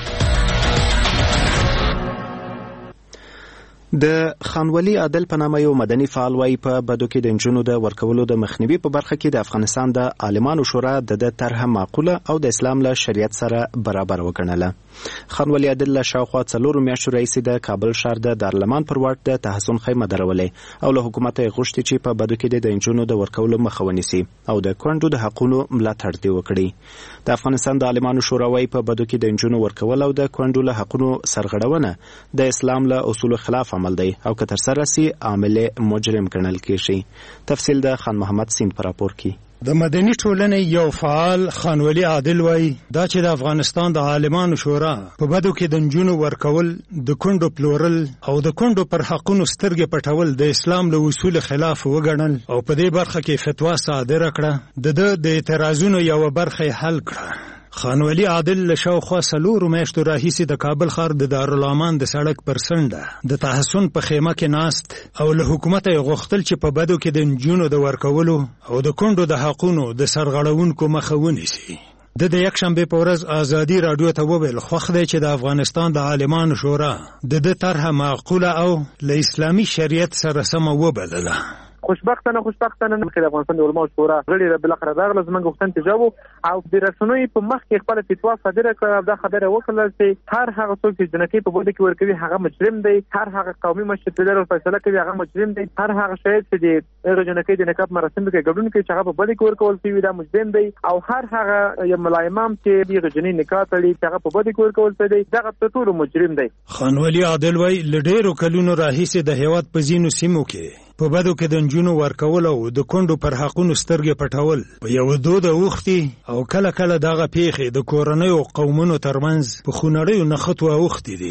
Speaker 1: د خانولي عادل په نامه یو مدني فعال وايي په بدو کې د نجونو د ورکولو د مخنیوي په برخه کې د افغانستان د عالمانو شورا د د طرحه معقوله او د اسلام له شریعت سره برابر وګڼله. خانولي عادل له شاوخوا څلورو میاشتو راهیسې د کابل ښار د دارالمان پر واټ د تحصن خیمه درولې او له حکومت یې غوښتي چې په بدو کې د نجونو د ورکولو مخه ونیسي او د کونډو د حقونو ملاتړ دې وکړي. د افغانستان د عالمانو شورا وايي په بدو کې د نجونو ورکول او د کونډو له حقونو سرغړونه د اسلام له اصولو خلاف عمل دی او که تر سره سي عامل مجرم ګڼل کېږي. تفصیل د خان محمد سین پر راپور کې.
Speaker 25: د مدني ټولنې یو فعال خانولي عادل وایي دا چې د افغانستان د عالمانو شورا په بدو کې د نجونو ورکول، د کونډو پلورل او د کونډو پر حقونو سترګې پټول د اسلام له اصول خلاف وګڼل او په دې برخه کې فتوا صادره کړه. د د اعتراضونو یو برخه حل کړه. خانولي عادل له شاوخوا څلورو میاشتو راهیسې د کابل ښار د دارالمان د سړک پر څنډه د تحصن په خیمه کې ناست او له حکومته یې غوښتل چې په بدو کې د نجونو د ورکولو او د کونډو د حقونو د سرغړونکو مخه ونیسي. د د یکشنبې په ورځ ازادي رادیو ته وویل خوښ دی چې د افغانستان د عالمانو شورا د د طرحه معقوله او له اسلامي شریعت سره سمه وبلله.
Speaker 26: خوشبختانه خوشبختانه چې د افغانستان د علماء شورا غړي د بلخره دغه زمنګ وختن تجاوب او د رسنوي په مخ کې خپل فتوا صادره کړه. دا خبره وکړه چې هر هغه څوک چې جنکی په بده کې ورکوي هغه مجرم دی، هر هغه قومي مشر په ډول فیصله کوي هغه مجرم دی، هر هغه شاید چې د جنکی د نکاح مراسم کې ګډون کوي چې هغه په بده کې ورکول شي دا مجرم دی، او هر هغه یو ملایمام چې د جنۍ نکاح تړي چې هغه په بده کې ورکول شي دغه ټول مجرم دی.
Speaker 25: خانولي عادل وایي لډېرو کلونو راهیسې د هیواد په ځینو سیمو کې په بدو کې د نجونو ورکول او د کونډو پر حقونو سترګې پټول په یو دود اوختي او کله کله دغه پیښې د کورنۍ او قومونو ترمنځ په خونړیو نښتو اوختي دي.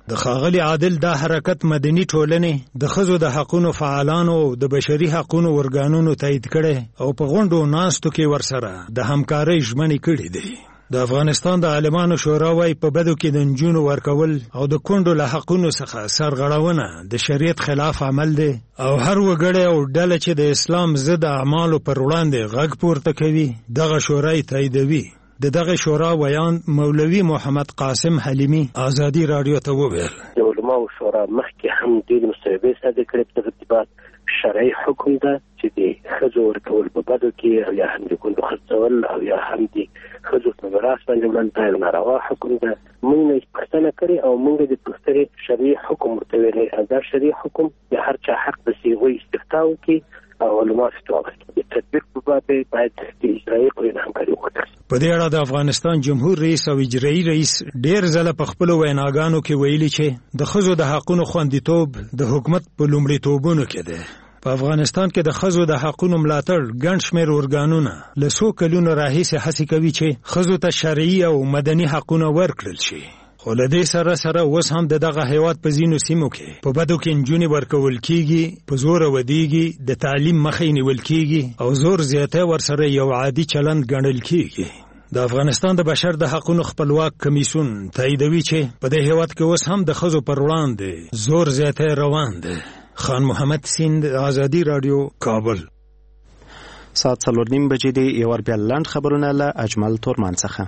Speaker 25: د ښاغلي عادل دا حرکت مدني ټولنې د ښځو د حقونو فعالانو او د بشري حقونو ورګانونو تایید کړي او په غونډو ناستو کې ورسره د همکارۍ ژمنې کړې دي. د افغانستان د عالمانو شورا وايي په بدو کې د نجونو ورکول او د کونډو له حقونو څخه سرغړونه د شریعت خلاف عمل دی او هر وګړی او ډله چې د اسلام ضد اعمالو پر وړاندې غږ پورته کوي دغه شورا یې تاییدوي. د دغه شورا ویان مولوي محمد قاسم حلیمي آزادي رادیو ته وویل.
Speaker 2: د علماو شورا مخکې هم ډېرې مصوبې صادرې کړې په دغه ارتباط شرعي حکم ده چې د ښځو ورکول په بدو کې او یا هم د کونډو خرڅول او یا هم د ښځو په میراث باندې وړل دا یو ناروا حکم ده. موږ نه پوښتنه کړې او موږ د پوښتنې شرعي حکم ورته ویلی. دا شرعي حکم د هر چا حق د صیغې استفتاء وکړي او علما فتوا ورکړي. د تطبیق په باب باید د اجرایي قوې همکاري وکړي.
Speaker 25: په دې اړه د افغانستان جمهور رئیس او اجرایي رئیس ډېر ځله په خپلو ویناګانو کې ویلي چې د ښځو د حقونو خوندیتوب د حکومت په لومړیتوبونو کې دی. په افغانستان کې د ښځو د حقونو ملاتړ ګڼ شمېر ارګانونه له څو کلونو راهیسې هڅې کوي چې ښځو ته شرعي او مدني حقونه ورکړل شي. خو له دې سره سره اوس هم د دغه هیواد په ځینو سیمو کې په بدو کې نجونې ورکول کېږي، په زوره ودیږي، د تعلیم مخې نیول کېږي او زور زیاتی ورسره یو عادي چلند ګڼل کېږي. د افغانستان د بشر د حقونو خپلواک کمیسیون تاییدوي چې په دې هیواد کې اوس هم د ښځو پر وړاندې زور زیاتی روان دی. خان محمد سیند، آزادی رادیو، کابل.
Speaker 1: ساعت څلور نیم بجې دی. یو ور بیا لنډ خبرونه له اجمل تورمان څخه.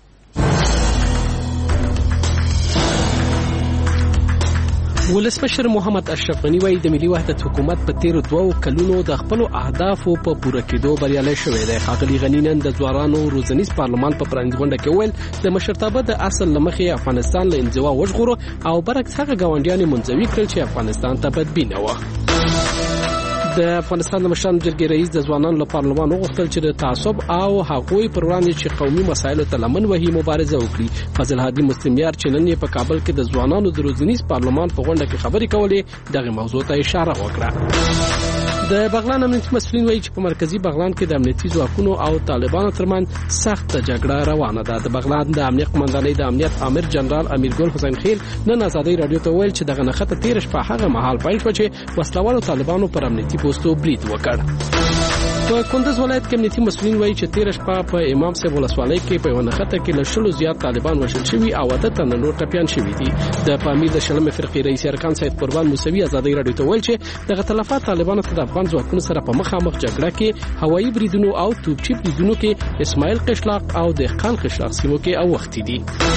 Speaker 5: ولسمشر محمد اشرف غنی وايي د ملي وحدت حکومت په تیرو دوو کلونو د خپل اهدافو په پوره کېدو بریالی شوی دی. ښاغلي غنی نن د ځوانانو روزنیز پارلمان په پرانیز غونډه کې وویل د مشرتابه د اصل له مخې افغانستان له انزوا وژغورو او برعکس هغه ګاونډیان منزوي کړل چې افغانستان ته بدبینه وه. د افغانستان د مشرانو جرګې رئیس د ځوانانو له پارلمان وغوښتل چې د تعصب او هغوی پر وړاندې چې قومي مسایلو ته لمن وهي مبارزه وکړي. فضل هادي مسلمیار چې نن په کابل کې د ځوانانو د روزنیز پارلمان په غونډه کې خبرې کولې دغه موضوع ته اشاره وکړه. د بغلان امنیتي مسؤلین وایي چې په مرکزی بغلان کې د امنیتي ځواکونو او طالبانو ترمنځ سخت جګړه روانه ده. د بغلان د امنیت قمندانۍ د امنیت امیر جنرال امیرګل حسین خیل نن آزادۍ رادیو ته ویل چې دغه نښته تیر شپه هغه مهال پیل شوه چې وسلوالو طالبانو پر امنیتي پوستو برید وکړ. په کندز ولایت کې امنیتي مسؤلین وایي چې تیر شپه په امام صاحب ولسوالۍ کې په یوه نښته کې له شلو زیات طالبان وژل شوي او اته تنه نور ټپیان شوي دي. د پامیر د شلمې فرقې رئیس ارکان سید قربان موسوي آزادۍ رادیو ته ویل چې دغه تلفات طالبانو ته د افغان ځواکونو سره په مخامخ جګړه کې هوایي بریدونو او توپچي بریدونو کې اسماعیل قشلاق او دهقان قشلاق سیمو کې اوښتي دي.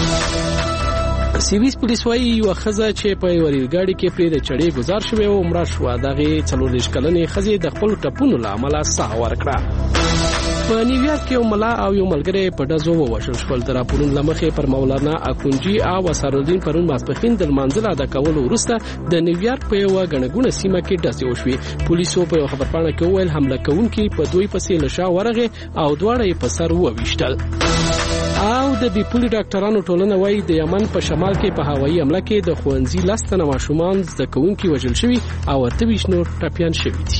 Speaker 5: سیویس پولیس وایي یوه ښځه چې په یوه ریلګاډي کې پرې د چړې ګزار شوې وه مړه شوه. دغې څلوردېرش کلنې ښځې د خپلو ټپونو له امله ساه ورکړه. په نیویارک کې یو ملا او یو ملګری په ډزو ووژل شول. د راپورونو له مخې پر مولانا اکونجي او اسرالدین پرون ماسپښین د لمانځه ادا کولو وروسته د نیویارک په یوه ګڼه ګوڼه سیمه کې ډزې وشوې. پولیسو په یوه خبرپاڼه کې وویل حمله کوونکي په دوی پسې له شا ورغې او دواړه یې په سر وویشتل. او د بیپولي ډاکټرانو ټولنه وایي د یمن په شمال کې په هوایي حمله کې د ښوونځي لس تنه ماشومان زده کوونکي وژل شوي او اته ویشت نور ټپیان شوي دي.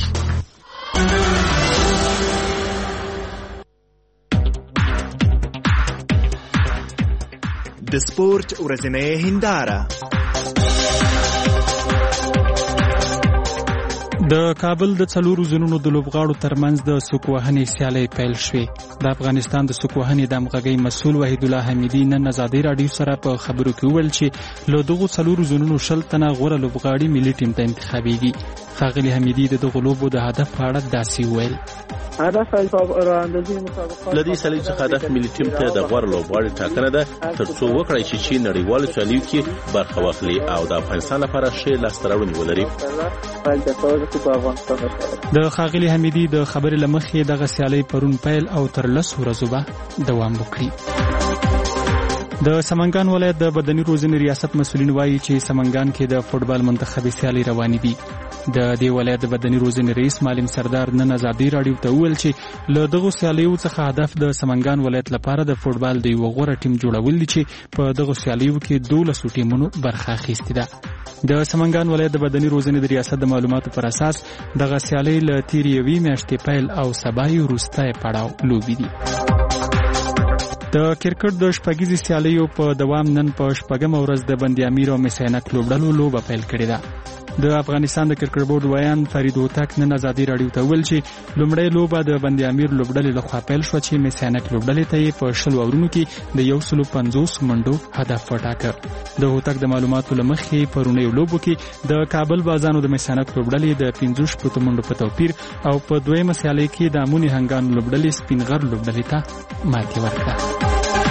Speaker 6: د سپورت ورځنۍ هنداره.
Speaker 13: د کابل د څلورو زونونو د لوبغاړو ترمنځ د سوکوهنې سیالۍ پیل شوې. د افغانستان د سوکوهنې د همغږۍ مسؤل وحید الله حمیدي نن آزادۍ راډیو سره په خبرو کې وویل چې له دغو څلورو زونونو شل تنه غوره لوبغاړي ملي ټیم ته انتخابېږي. ښاغلي حمیدي د دغو لوبو د هدف په اړه داسې وویل.
Speaker 7: هدف لدې سیالۍ څخه هدف ملي ټیم ته د غوره لوبغاړي ټاکنه ده تر څو وکړای شي چې نړیوالو سیالیو کې برخه واخلي او د افغانستان لپاره ښې لاسته راوړنې ولري.
Speaker 13: د ښاغلي حمیدي د خبرې له مخې دغه سیالۍ پرون پیل او تر لسو ورځو به دوام وکړي. د سمنګان ولایت د بدني روزنې ریاست مسؤلین وایي چې سمنګان کې د فوټبال منتخبي سیالۍ روانې دي. د دې ولایت د بدني روزنې رئیس معلم سردار نن آزادۍ راډیو ته وویل چې له دغو سیالیو څخه هدف د سمنګان ولایت لپاره د فوټبال د یوه غوره ټیم جوړول دي چې په دغو سیالیو کې دولسو ټیمونو برخه اخیستې ده. د سمنګان ولایت د بدني روزنې د ریاست د معلوماتو پر اساس دغه سیالۍ له تېرې یوې میاشتې پیل او سبا یې وروستی پړاو لوبې دي. د کرکټ د شپږیزې سیالیو په دوام نن په شپږمه ورځ د بندي امیر او میسینک لوبډلو لوبه پیل کړې ده. د افغانستان د کرکټ بورډ ویان فرید هوتک نن ازادي راډیو ته ویل چې لومړی لوبه د بندي امیر لوبډلې لخوا پیل شوه چې میسینک لوبډلې ته یې په شلو اورونو کې د یو سلو پنځوس منډو هدف وټاکه. د هوتک د معلوماتو له مخې پرونیو لوبو کې د کابل بازانو د میسینک لوبډلې د پنځه شپږ منډو په توپیر او په دویمه سیالۍ کې د امونی هنګان لوبډلې سپینغر لوبډلې ته ماتې ورکړه.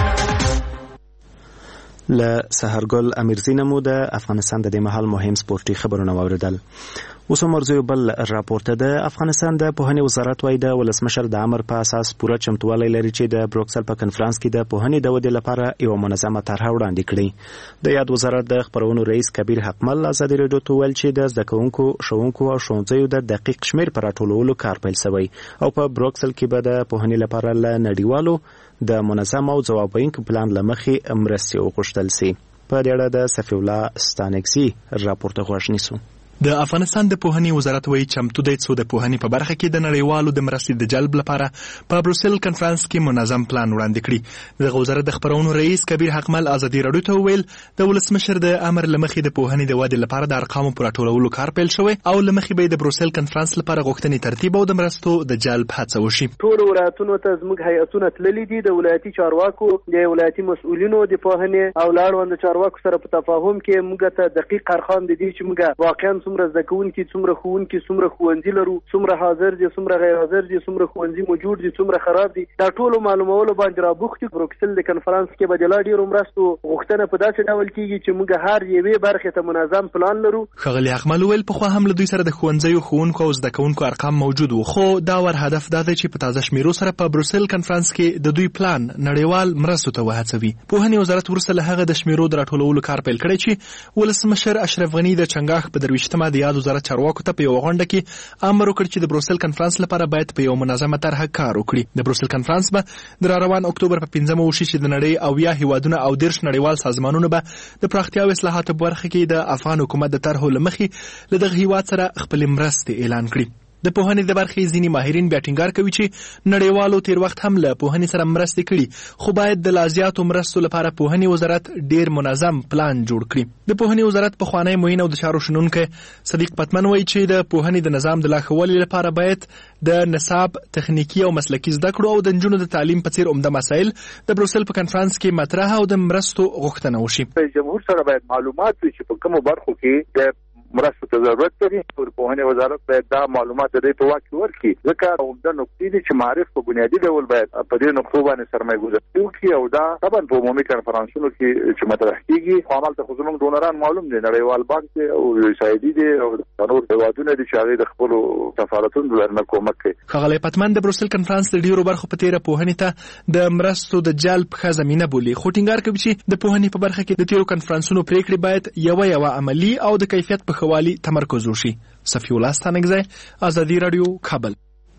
Speaker 1: له سحرګل امیرزی مو د افغانستان د دې مهال مهم سپورتي خبرونه واوریدل. اوس مرزو بل راپورته د افغانستان د پوهنې وزارت وايي د ولسمشر د امر په اساس پوره چمتووالی لري چې د بروکسل په کنفرانس کې د پوهنې د ودې لپاره یو منظمه طرحه وړاندې کړي. د یاد وزارت د خبرونو رئیس کبیر حقمل ازادي راډیو ته ویل چې د زده کوونکو ښوونکو او ښوونځیو د دقیق شمیر پر راټولولو کار پیل شوی او په بروکسل کې به د پوهنې لپاره له نړیوالو د منظم او ځوابوونکو پلان لمخې مرستې وغوښتل سي. په دې اړه د صفی الله ستانکزي راپورته غوښ نیسو.
Speaker 6: د افغانستان د پوهنې وزارت وایي چمتو دی څو د پوهنې په برخه کې د نړیوالو د مرستې د جلب لپاره په بروسل کنفرانس کې منظم پلان وړاندې کړي. د وزارت د خبرونو رئیس کبیر حقمل ازادي راډیو ته ویل د ولسمشر د امر لمخې د پوهنې د ودې لپاره د ارقامو پر راټولولو کار پیل شوی او لمخې به د بروسل کنفرانس لپاره غوښتنې ترتیب او د مرستو د جلب هڅه وشي.
Speaker 3: ټول ولایتونو ته زموږ هیئتونه تللي دي. د ولایتي چارواکو د ولایتي مسؤلینو د پوهنې او لاړوند چارواکو سره په تفاهم کې موږ ته دقیق ارقام دي چې موږ واقعا څومره زده کوونکي څومره ښوونکي څومره ښوونځي لرو څومره حاضر دي څومره غیر حاضر دي څومره ښوونځي موجود دي څومره خراب دي. دا ټول معلومولو باندې رابوخت دي. بروکسل د کنفرانس کې به د لا ډیرو مرستو غوښتنه په داسې ډول کیږي چې موږ هر یوې برخې ته منظم پلان لرو.
Speaker 6: ښاغلي حقمل ویل پخوا هم له دوی سره د ښوونځیو ښوونکو او زده کوونکو ارقام موجود وو خو دا ور هدف دا دی چې په تازه شمیرو سره په بروسل کنفرانس کې د دوی پلان نړیوال مرستو ته وهڅوي. پوهنې وزارت ورسره هغه د شمیرو د راټولولو کار پیل کړی چې ولسمشر اشرف غنی د چنګاښ په درویشتمه د یاد وزارت چارواکو ته په یو غونډه کې امر وکړ چې د بروسل کنفرانس لپاره باید په یو منظمه طرحه کار وکړي. د بروسل کنفرانس به د روان اکتوبر په پنځمه وشي چې د نړۍ او یا هیوادونه او دیرش نړیوال سازمانونه به د پراختیا او اصلاحاتو په برخه کې د افغان حکومت د طرحو له مخې له دغه هیواد سره خپل مرستې اعلان کړي. د پوهنې د برخې ځینې ماهرین بیا ټینګار کوي چې نړیوالو تیر وخت هم له پوهنې سره مرستې کړي خو باید د لازیاتو مرستو لپاره پوهنې وزارت ډیر منظم پلان جوړ کړي. د پوهنې وزارت پخوانی معین او د چارو شنونکی صدیق پتمن وایي چې د پوهنې د نظام د لا ښه والي لپاره باید د نصاب تخنیکی او مسلکي زده کړو او د نجونو د تعلیم په څیر عمده مسایل د بروسل په کنفرانس کې مطرح او د مرستو غوښتنه وشي.
Speaker 4: جمهور سره باید معلومات وي چې په کومو برخو کې د مرستو ته ضرورت لري. پوهنې وزارت باید دا معلومات د دې په واک کې ورکړي ځکه عمده نقطې دي چې معرف په بنیادي ډول باید په دې نقطو باندې سرمایه ګذاري وکړي او دا طبعا په عمومي کنفرانسونو کې چې مطرح کیږي. عمل ته خو زموږ ډونران معلوم دي نړیوال بانک دی او یو سایدي دی او نور هیوادونه دي چې هغه د خپلو سفارتونو لرنه کومک کوي.
Speaker 6: ښاغلی پتمن د بروسل کنفرانس د ډیرو برخو په تیره پوهنې ته د مرستو د جلب ښه زمینه بولي خو ټینګار کوي چې د پوهنې په برخه کې د تیرو کنفرانسونو پریکړې باید یوه یوه عملي او د کیفیت په ښه والي تمرکز وشي. صفی الله ستانکزی ازادي راډیو کابل.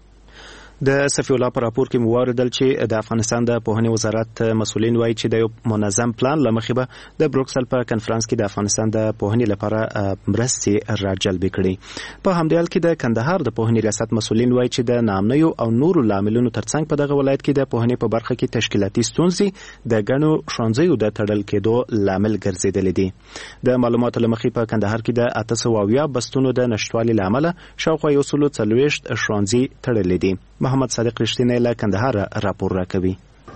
Speaker 1: د صفی الله پر راپور کې موارد چې د افغانستان د پوهنې وزارت مسولین وایي چې د یو منظم پلان لمخې به د بروکسل په کنفرانس کې د افغانستان د پوهنې لپاره مرستې راجلب کړي. په همدې حال کې د کندهار د پوهنې ریاست مسولین وایي چې د ناامنیو او نورو لاملونو ترڅنګ په دغه ولایت کې د پوهنې په برخه کې تشکیلاتي ستونزې د ګڼو ښوونځیو د تړل کېدو لامل ګرځېدلې دي. د معلوماتو له مخې په کندهار کې د اته سوه اویا بستونو د نشتوالي له امله شاوخوا یو سلو څلوېښت ښوونځي تړلي دي. محمد صادق رښتینی له کندهار راپور راکوي.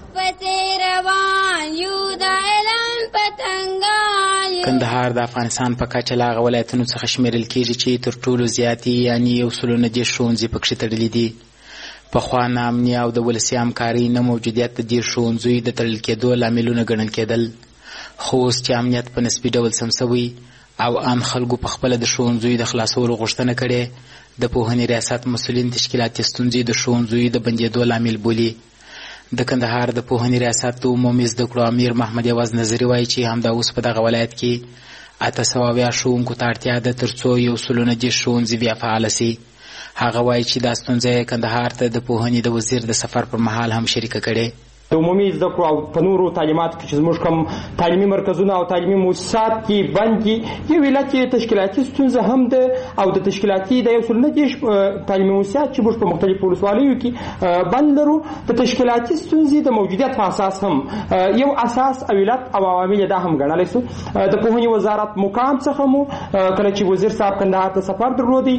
Speaker 8: کندهار د افغانستان په کچه له هغه ولایتونو څخه شمیرل کیږي چې تر ټولو زیاتې یعنې یو سلو نه دېرش ښوونځي پکښې تړلي دي. پخوا ناامني او د ولسي همکارۍ نه موجودیت د دې ښوونځیو د تړل کېدو لاملونه ګڼل کېدل خو اوس چې امنیت په نسبي ډول سم شوی او عام خلکو په خپله د ښوونځیو د خلاصولو غوښتنه کړې د پوهنې ریاست مسولین تشکیلاتي ستونزې د ښوونځیو د بندېدو لامل بولي. د کندهار د پوهنې ریاست د عمومي زده کړو امیر محمد یوز نظري وایي چې همدا اوس په دغه ولایت کې اته سوه اویا ښوونکو ته اړتیا ده تر څو یو سلو نه دېرش ښوونځي بیا فعاله سي. هغه وایي چې دا ستونزه یې کندهار ته د پوهنې د وزیر د سفر پر مهال هم شریکه کړې.
Speaker 9: د عمومي زده کړو او په نورو تعلیماتو کې چې زموږ کوم تعلیمي مرکزونه او تعلیمي مؤسسات کې بند دي، یو علت یې تشکیلاتي ستونزه هم ده او د تشکیلاتي د یو سل نه دېرش تعلیمي مؤسسات چې موږ په مختلفو ولسوالیو کې بند لرو، د تشکیلاتي ستونزې د موجودیت په اساس هم یو اساس او علت او عوامل دا هم ګڼلی سو. د پوهنې وزارت مقام څخه مو کله چې وزیر صاحب کندهار ته سفر درلودی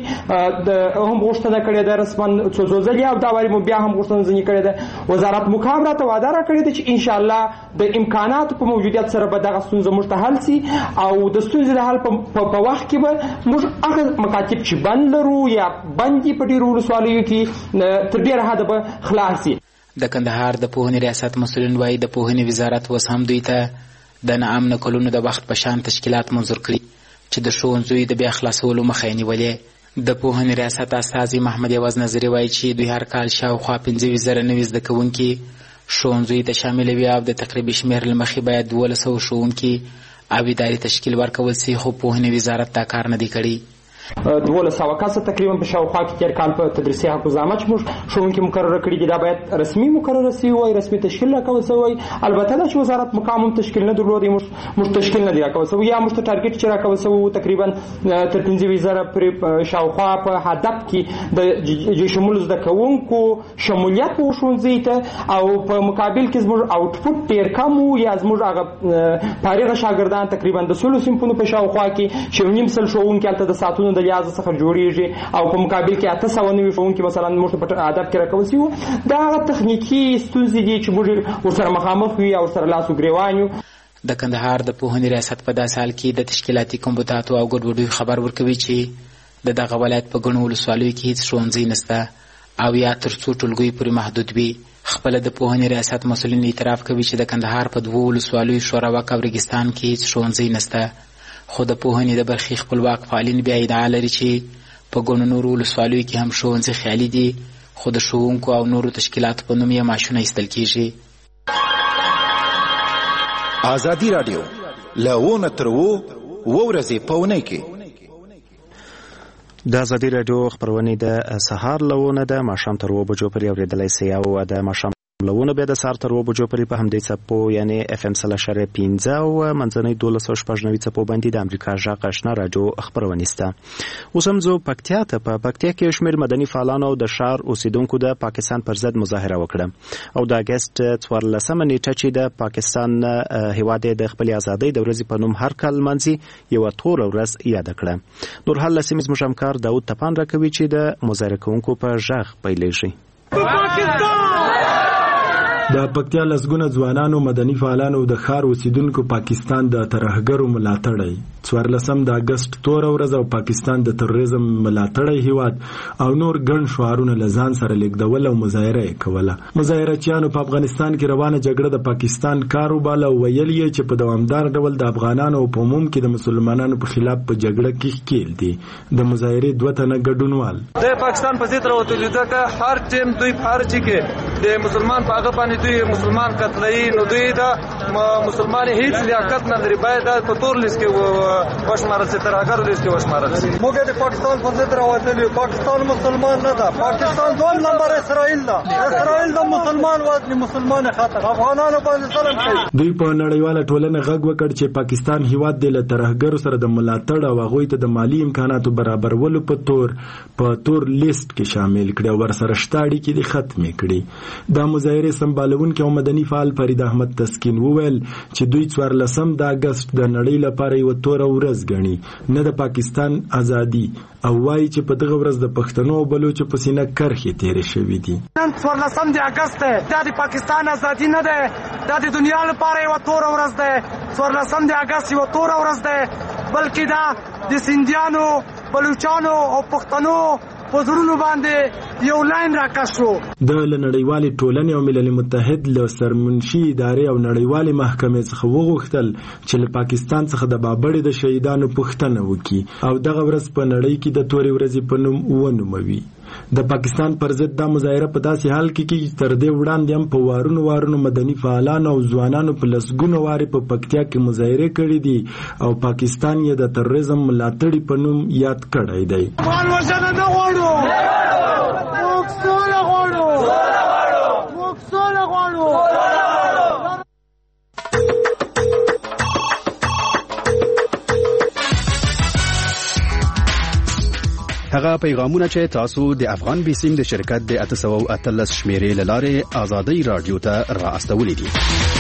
Speaker 9: د هم غوښتنه کړې ده رسما څو څو ځلې او دا واري مو بیا هم غوښتنه ځینې کړې ده. وزارت مقام راته وعده راکړې ده چې انشاءالله د امکاناتو په موجودیت سره به دغه ستونزه موږ ته حل سي او د ستونزې د حل په وخت کې به موږ هغه مکاتب چې بند لرو یا بند دي په ډېرو ولسوالیو کې تر ډېره حده به خلاص سي.
Speaker 8: د کندهار د پوهنې ریاست مسؤلین وایي د پوهنې وزارت اوس هم دوی ته د ناامنه کلونو د وخت په شان تشکیلات منظور کړي چې د ښوونځیو د بیا خلاصولو مخه یې نیولې. د پوهنې ریاست استازي محمد یواز نظري وایي چې دوی هر کال شاوخوا پنځه ویشت زره نوي زده کوونکي ښوونځیو ته شاملوي او د تقریبي شمېر له مخې باید دولس سوه ښوونکي او اداري تشکیل ورکول سي، خو پوهنې وزارت دا کار نه دی کړی.
Speaker 9: دولس سوه کسه تقریبا په شاوخوا کې تېر کال په تدریسي حقوقنامه چې موږ ښوونکي مقرره کړي دي دا باید رسمي مقرره سوي وای، رسمي تشکیل راکول سوی. البته دا چې وزارت مقام هم تشکیل نه درلودی، موږ تشکیل نه دی راکول سوی یا موږ ته ټارګېټ چې راکول سوی تقریبا تر پنځه ویشت زره پرې شاوخوا په هدف کې د شمول زده کوونکو شمولیت و ښوونځي ته او په مقابل کې زموږ آوټپوټ ډېر کم و یا زموږ هغه فارغه شاګردان تقریبا د سلو صنفونو په شاوخوا کې چې یو نیم سل ښوونکي هلته د ساعتونو د لیازه څخه جوړیږي او په مقابل کې اته سوه نوي ښوونکي مثلا موږ ته په هدف کې راکول سوي وو. دا هغه تخنیکي ستونزې دي چې موږ ورسره مخامخ وي او ورسره لاس وګرېوان یو.
Speaker 8: د کندهار د پوهنې ریاست په داسې حال کې د تشکیلاتي کمبوداتو او ګډوډیو خبر ورکوي چې د دغه ولایت په ګڼو ولسوالیو کې هېڅ ښوونځی نشته او یا تر څو ټولګیو پورې محدود وي. خپله د پوهنې ریاست مسؤلین اعتراف کوي چې د کندهار په دوو ولسوالیو شوراوک او ریګستان کې هېڅ ښوونځی نشته، خو د پوهنې د برخې خپلواک فعالین بیا ادعا لري چې په ګڼو نورو ولسوالیو کې هم ښوونځي خیالي دي، خو د ښوونکو او نورو تشکیلاتو په نوم یې معاشونه ایستل کېږي.
Speaker 12: ازادي راډیو له ونه تر اوو اوه ورځې په اونۍ کې
Speaker 1: د ازادي راډیو خپرونې د سهار له ونه د ماښام تر اوو بجو پورې اورېدلی سئ او د ماښام لونه بیا د سهار تر اوه بجو پورې په همدې څپو یعنې اف ام سل اشاریه پنځه او منځنۍ دولس سوه شپږ نوي څپو باندې د امریکا غږ اشنا راډیو خپرونې شته. اوس هم زه پکتیا ته په پکتیا کې یو شمېر مدني فعالانو او د ښار اوسېدونکو د پاکستان پر ضد مظاهره وکړه او د اګست څوارلسمه نیټه چې د پاکستان هېواد د خپلې ازادۍ د ورځې په نوم هر کال لمانځي یوه توره ورځ یاده کړه. نورحال له سیمې زموږ همکار داود تپان راکوي چې د مظاهره کوونکو په غږ پیلېږي.
Speaker 10: د پکتیا لسګونه ځوانانو مدني فعالانو د ښار اوسیدونکو پاکستان د ترهګرو ملاتړی څوارلسم د اګست توره ورځ او پاکستان د تروریزم ملاتړی هیواد او نور ګڼ شعارونه له ځان سره لیږدول او مظاهره یې کوله. مظاهرچیانو په افغانستان کې روانه جګړه د پاکستان کار وباله او ویل یې چې په دوامدار ډول د افغانانو په عموم کې د مسلمانانو په خلاف په جګړه کې ښکیل دي. د مظاهرې دوه تنه ګډونوال
Speaker 11: د پاکستان په ضد راوتلي ځکه هر ټیم دوی په هر چي کې د مسلمان په هغه باندې دوی مسلمان قتلوي نو دوی دا مسلمان هیڅ لیاقت نه لري، باید دا په تور لیست کې وشمارل شي، ترهګر لیست کې وشمارل شي.
Speaker 14: موږ د پاکستان په ضد راوتلي، پاکستان مسلمان نه ده، پاکستان دوم نمبر اسرائیل ده، اسرائیل د مسلمان وطن مسلمان خطر افغانانو باندې ظلم کوي.
Speaker 10: دوی په نړیواله ټولنه غږ وکړ چې پاکستان هیواد د ترهګرو سره د ملاتړ او هغوی ته د مالی امکاناتو برابرولو په تور په تور لیست کې شامل کړي او ورسره شته اړیکې دې ختمې کړي. دا مظاهرې سمبالونکي او مدني فعال فرید احمد تسکین وویل چې دوی څوارلسم د اګست د نړۍ لپاره یوه توره ورځ ګڼي، نه د پاکستان ازادي، او وایي چې په دغه ورځ د پښتنو او بلوچو په سینه کرښې تېرې شوي دي.
Speaker 14: نن څوارلسم د اګست دی، دا د پاکستان ازادي نه دی، دا د دنیا لپاره یوه توره ورځ دی. څوارلسم د اګست یوه توره ورځ دی، بلکې دا د سیندیانو، بلوچانو او پښتنو په زړونو باندې یو لاین راکش شو.
Speaker 10: د نړیوالې ټولنې او ملل متحد له سرمنشي ادارې او نړیوالې محکمې څخه وغوښتل چې له پاکستان څخه د بابړې د شهیدانو پوښتنه وکړي او دغه ورځ په نړۍ کې د تورې ورځې په نوم ونوموي. د پاکستان پر ضد دا مظاهره په داسې حال کې کې تر دې وړاندې هم په وارونو وارونو مدني فعالانو او ځوانانو په لسګونو وارې په پکتیا کې مظاهرې کړې دي او پاکستان یې د تروریزم ملاتړي په نوم یاد کړی دی.
Speaker 14: افغان وژنه نه غواړو، موږ سوله غواړو، موږ سوله غواړو.
Speaker 15: هغه پیغامونه چې تاسو د افغان بیسیم د شرکت د اته سوه اتلس شمیرې له لارې آزادۍ رادیو ته را استولې دي.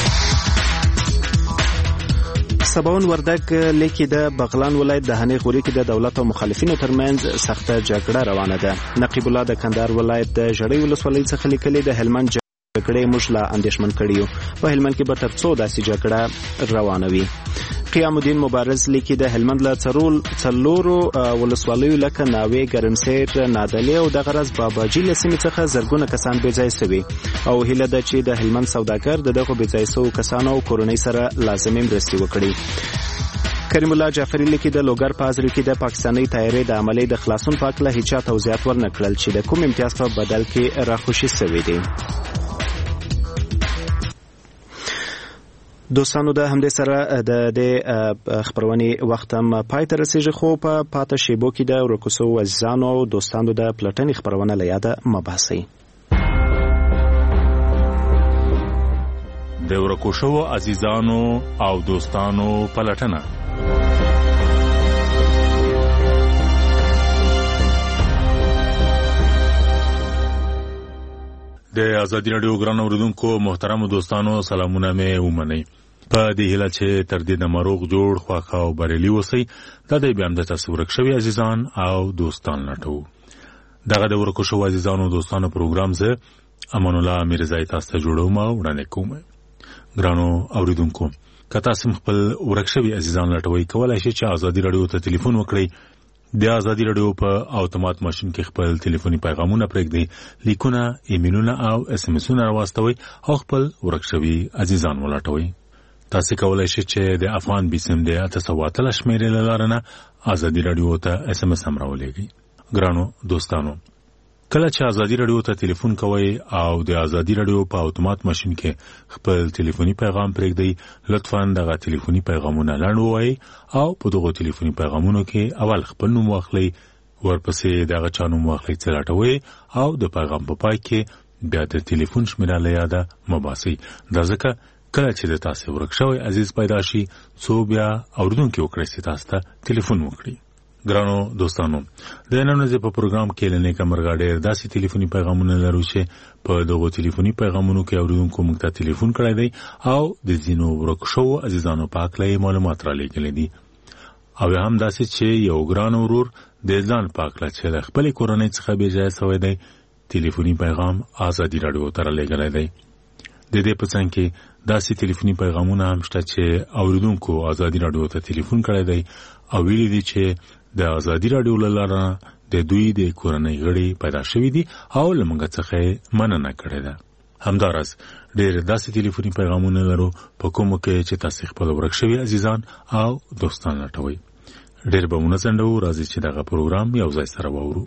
Speaker 1: سباون وردګ لیکي د بغلان ولایت د هنی غوري کې د دولت او مخالفینو ترمنځ سخته جګړه روانه ده. نقیب الله د کندهار ولایت د ژړۍ ولسوالۍ څخه لیکلي د هلمند جګړې موږ لا اندېښمن کړیو. په هلمند کې به تر څو داسې جګړه روانه وي. قیام الدین مبارز لیکي د هلمند له څلورو ولسوالیو لکه ناوې، ګرمسیر، نادلې او د غرض باباجي له سیمې څخه زرګونه کسان بې ځای سوي او هیله ده چې د هلمند سوداګر د دغو بې ځای سوو کسانو او کورنۍ سره لازمي مرستې وکړي. کریم الله جعفری لیکي د لوګر په ازري کې د پاکستاني تیارې د عملي د خلاصون په اړه هیڅ توضیحات ورنه کړل چې د کوم امتیاز په بدل کې راخوشي سوي دي. دوستانو د همدې سره د د خبرونې وخت هم پای ته رسیږي، خو په پاته شیبو کې د ورکوسو عزیزانو او دوستانو د پلټنې خبرونه له یاده مه باسئ.
Speaker 13: د ورکوشو عزیزانو او دوستانو پلټنه. د ازادي راډیو ګران اوریدونکو محترم دوستانو سلامونه مې ومنئ. په دې هیله چې تر دې د مروغ جوړ خواخا او بریالي اوسئ. دا د بیا هم د تاسو ورک شوي عزیزان او دوستان لټوو. دغه د ورکو شوو عزیزانو دوستانو پروګرام زه امان الله میرزای تاسو ته جوړوم او وړاندې کوم. ګرانو اوریدونکو که تاسو خپل ورک شوي عزیزان لټوئ کولای شئ چې ازادي راډیو ته ټلیفون وکړئ. د ازادي راډیو په اتومات ماشین کې خپل ټلیفوني پیغامونه پرېږدئ، لیکونه، ایمیلونه او اس ام اسونه راواستوئ او خپل ورک شوي عزیزان ولټوئ. تاسو کولای شئ چې د افغان بیسیم د اته سوه اتلس شمیرې له لارې نه ازادي راډیو ته اس ام اس هم راولېږئ. ګرانو دوستانو کله چې ازادي راډیو ته ټلیفون کوئ او د ازادي راډیو په اتومات ماشین کې خپل ټلیفوني پیغام پرېږدئ، لطفاً دغه ټلیفوني پیغامونه لنډ ووایئ او په دغو ټلیفوني پیغامونو کې اول خپل نوم واخلئ، ورپسې دغه چا نوم واخلئ چې راټوئ او د پیغام په پای کې بیا د ټلیفون شمیره له یاده مه باسئ. دا ځکه کله چې د تاسو ورک شوی عزیز پیدا شي څو بیا اوریدونکي وکړئ چې تاسو ته ټلیفون وکړي. ګرانو دوستانو د نن ورځې په پروګرام کې له نیکه مرغه ډېر داسې ټلیفوني پیغامونه لرو چې په دغو ټلیفوني پیغامونو کې اوریدونکو موږ ته ټلیفون کړی دی او د ځینو ورک شوو عزیزانو په هکله یې معلومات رالیږلي دي او هم داسې چې یو ګران ورور د ځان په هکله چې له خپلې کورنۍ څخه بې ځایه سوی دی ټلیفوني پیغام ازادي راډیو ته رالیږلی دی. د دې په څنګ کې داسې ټلیفوني پیغامونه هم شته چې اوریدونکو ازادي راډیو ته ټلیفون کړی دی او ویلي دي چې د ازادي راډیو له لارې د دوی د کورنۍ غړي پیدا شوي دي او له موږ څخه یې مننه کړې ده. همداراز ډېر داسې ټلیفوني پیغامونه لرو په کومو کې چې تاسو خپل ورک شوي عزیزان او دوستان لټوئ. ډېر به مو ځنډو، راځئ چې دغه پروګرام یو ځای سره واورو.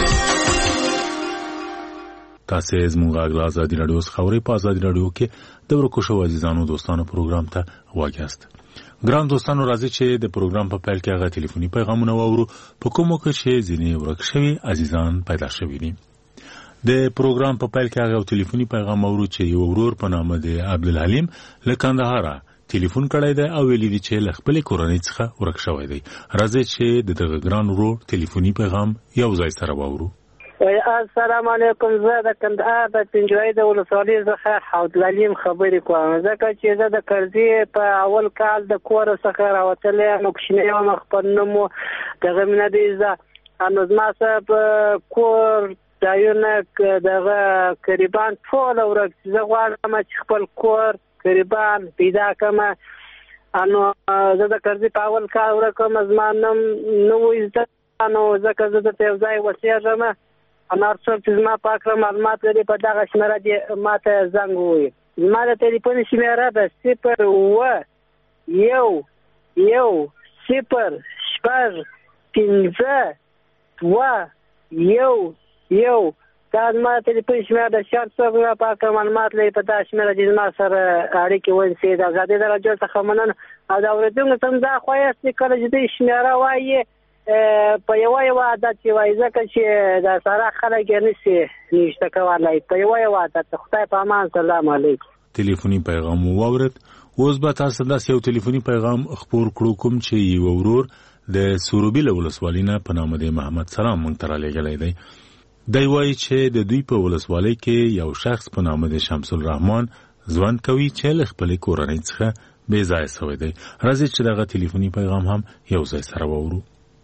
Speaker 13: تاسو زموږ غږ ازادي راډیو څخه اورئ. په ازادي راډیو کې د ورکو شوو عزیزانو دوستانو پروګرام ته غوږ یاست. ګران دوستانو راځي چې د پروګرام په پیل کې هغه ټلیفوني پیغامونه واورو په کومو کې چې ځینې ورک شوي عزیزان پیدا شوي دي. د پروګرام په پیل کې هغه ټلیفوني پیغام واورو چې یو ورور په نامه د عبدالحلیم له کندهاره ټلیفون کړی دی او ویلي دي چې له خپلې کورنۍ څخه ورک شوی دی. راځئ چې د دغه ګران ورور ټلیفوني پیغام یو ځای سره واورو.
Speaker 16: السلام علیکم. زه د کندهار د پنجوایي د ولسوالۍ څخه عبدالحلیم خبرې کوم. ځکه چې زه د کرزي په اول کال د کور څخه راوتلی یم، کوچنی یم، خپل نوم دغه مینه دی زه نو زما صاحب کور ځایونه دغه قریبان ټول ورک. زه غواړم چې خپل کور قریبان پیدا کړم. نو زه د کرزي په اول کال ورکم، زما نوم نه و زده نو ځکه زه درته یو ځای اوسېږم. انار څوک چې زما په اړه معلومات لري په دغه شمیره دې ما ته زنګ ووایي. زما د ټلیفون شمیره ده صفر اوه یو یو صفر شپږ پنځه دوه یو یو. دا زما د ټلیفون شمیره ده. شر څوک زما په اړه معلومات لري په دغه شمیره دې زما سره اړیکې ونیسي. د ازادي راډیو څخه مننه او د اورېدونکو ته هم دا خوښ دی کله چې دوی شمیره وایي په یوه یوه عادت چې وایي ځکه چې د سره خلک یې نشي نشته کولی په یوه یوه عادت. خدای په امان. سلام علیکم.
Speaker 13: ټلیفوني پیغام واورید. اوس به تاسو داسې یو ټلیفوني پیغام خپور کړو کوم چې یو ورور
Speaker 17: د سروبي له ولسوالۍ نه په نامه د محمد سلام مونږ ته رالیږلی دی. دی وایي چې د دوی په ولسوالۍ کې یو شخص په نامه د شمس الرحمن ژوند کوي چې له خپلې کورنۍ څخه بې ځایه سوی دی. راځئ چې دغه ټلیفوني پیغام هم یو ځای سره واورو.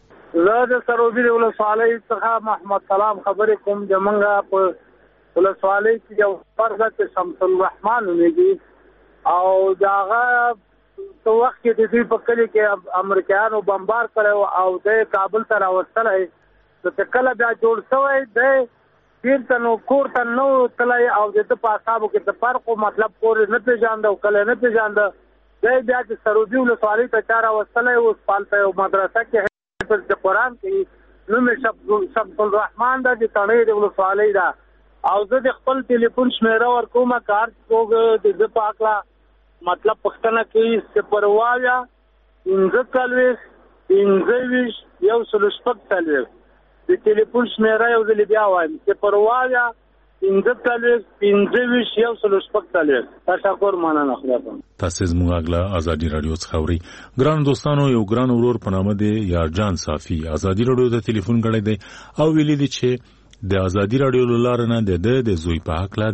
Speaker 18: زه د سروبي د ولسوالۍ څخه محمد سلام خبرې کوم. زمونږ په ولسوالۍ کې یو فرد چې شمس الرحمن نومېږي او د هغه په وخت کې د دوی په کلي کې امریکایانو بمبار کړی او د کابل ته راوستلی. چې کله بیا جوړ شوی دی بیرته نو کور ته نه وتلی او د ده په اعصابو کې د فرق و مطلب کور یې نه پېژانده او کلی نه پېژانده. دی بیا چې سروبي ولسوالۍ ته چا راوستلی اوس هلته یو مدرسه کې حفظ قرآن کوي. نوم یې شمس الرحمن ده چې تڼۍ د ولسوالۍ ده او زه د خپل ټلیفون شمېره ورکوم که هر څوک د ده په هکله مطلب پوښتنه کوي. صفر اویا پنځه څلوېښت پنځه ویشت یو سل شپږ څلوېښت د ټلیفون شمېره یو ځلې بیا وایم صفر اویا پنځه څلوېښت پنځه ویشت یو سل شپږ څلوېښت. تشکر، مننه. خدای
Speaker 17: تاسو زموږ اغله ازادي رادیو څخه اورئ. ګران دوستانو، یو ګران ورور په نامه د یارجان صافي ازادي رادیو ته ټلیفون کړی دی او ویلي دی چې د ازادي رادیو له لارې نه د ده د زوی په هکله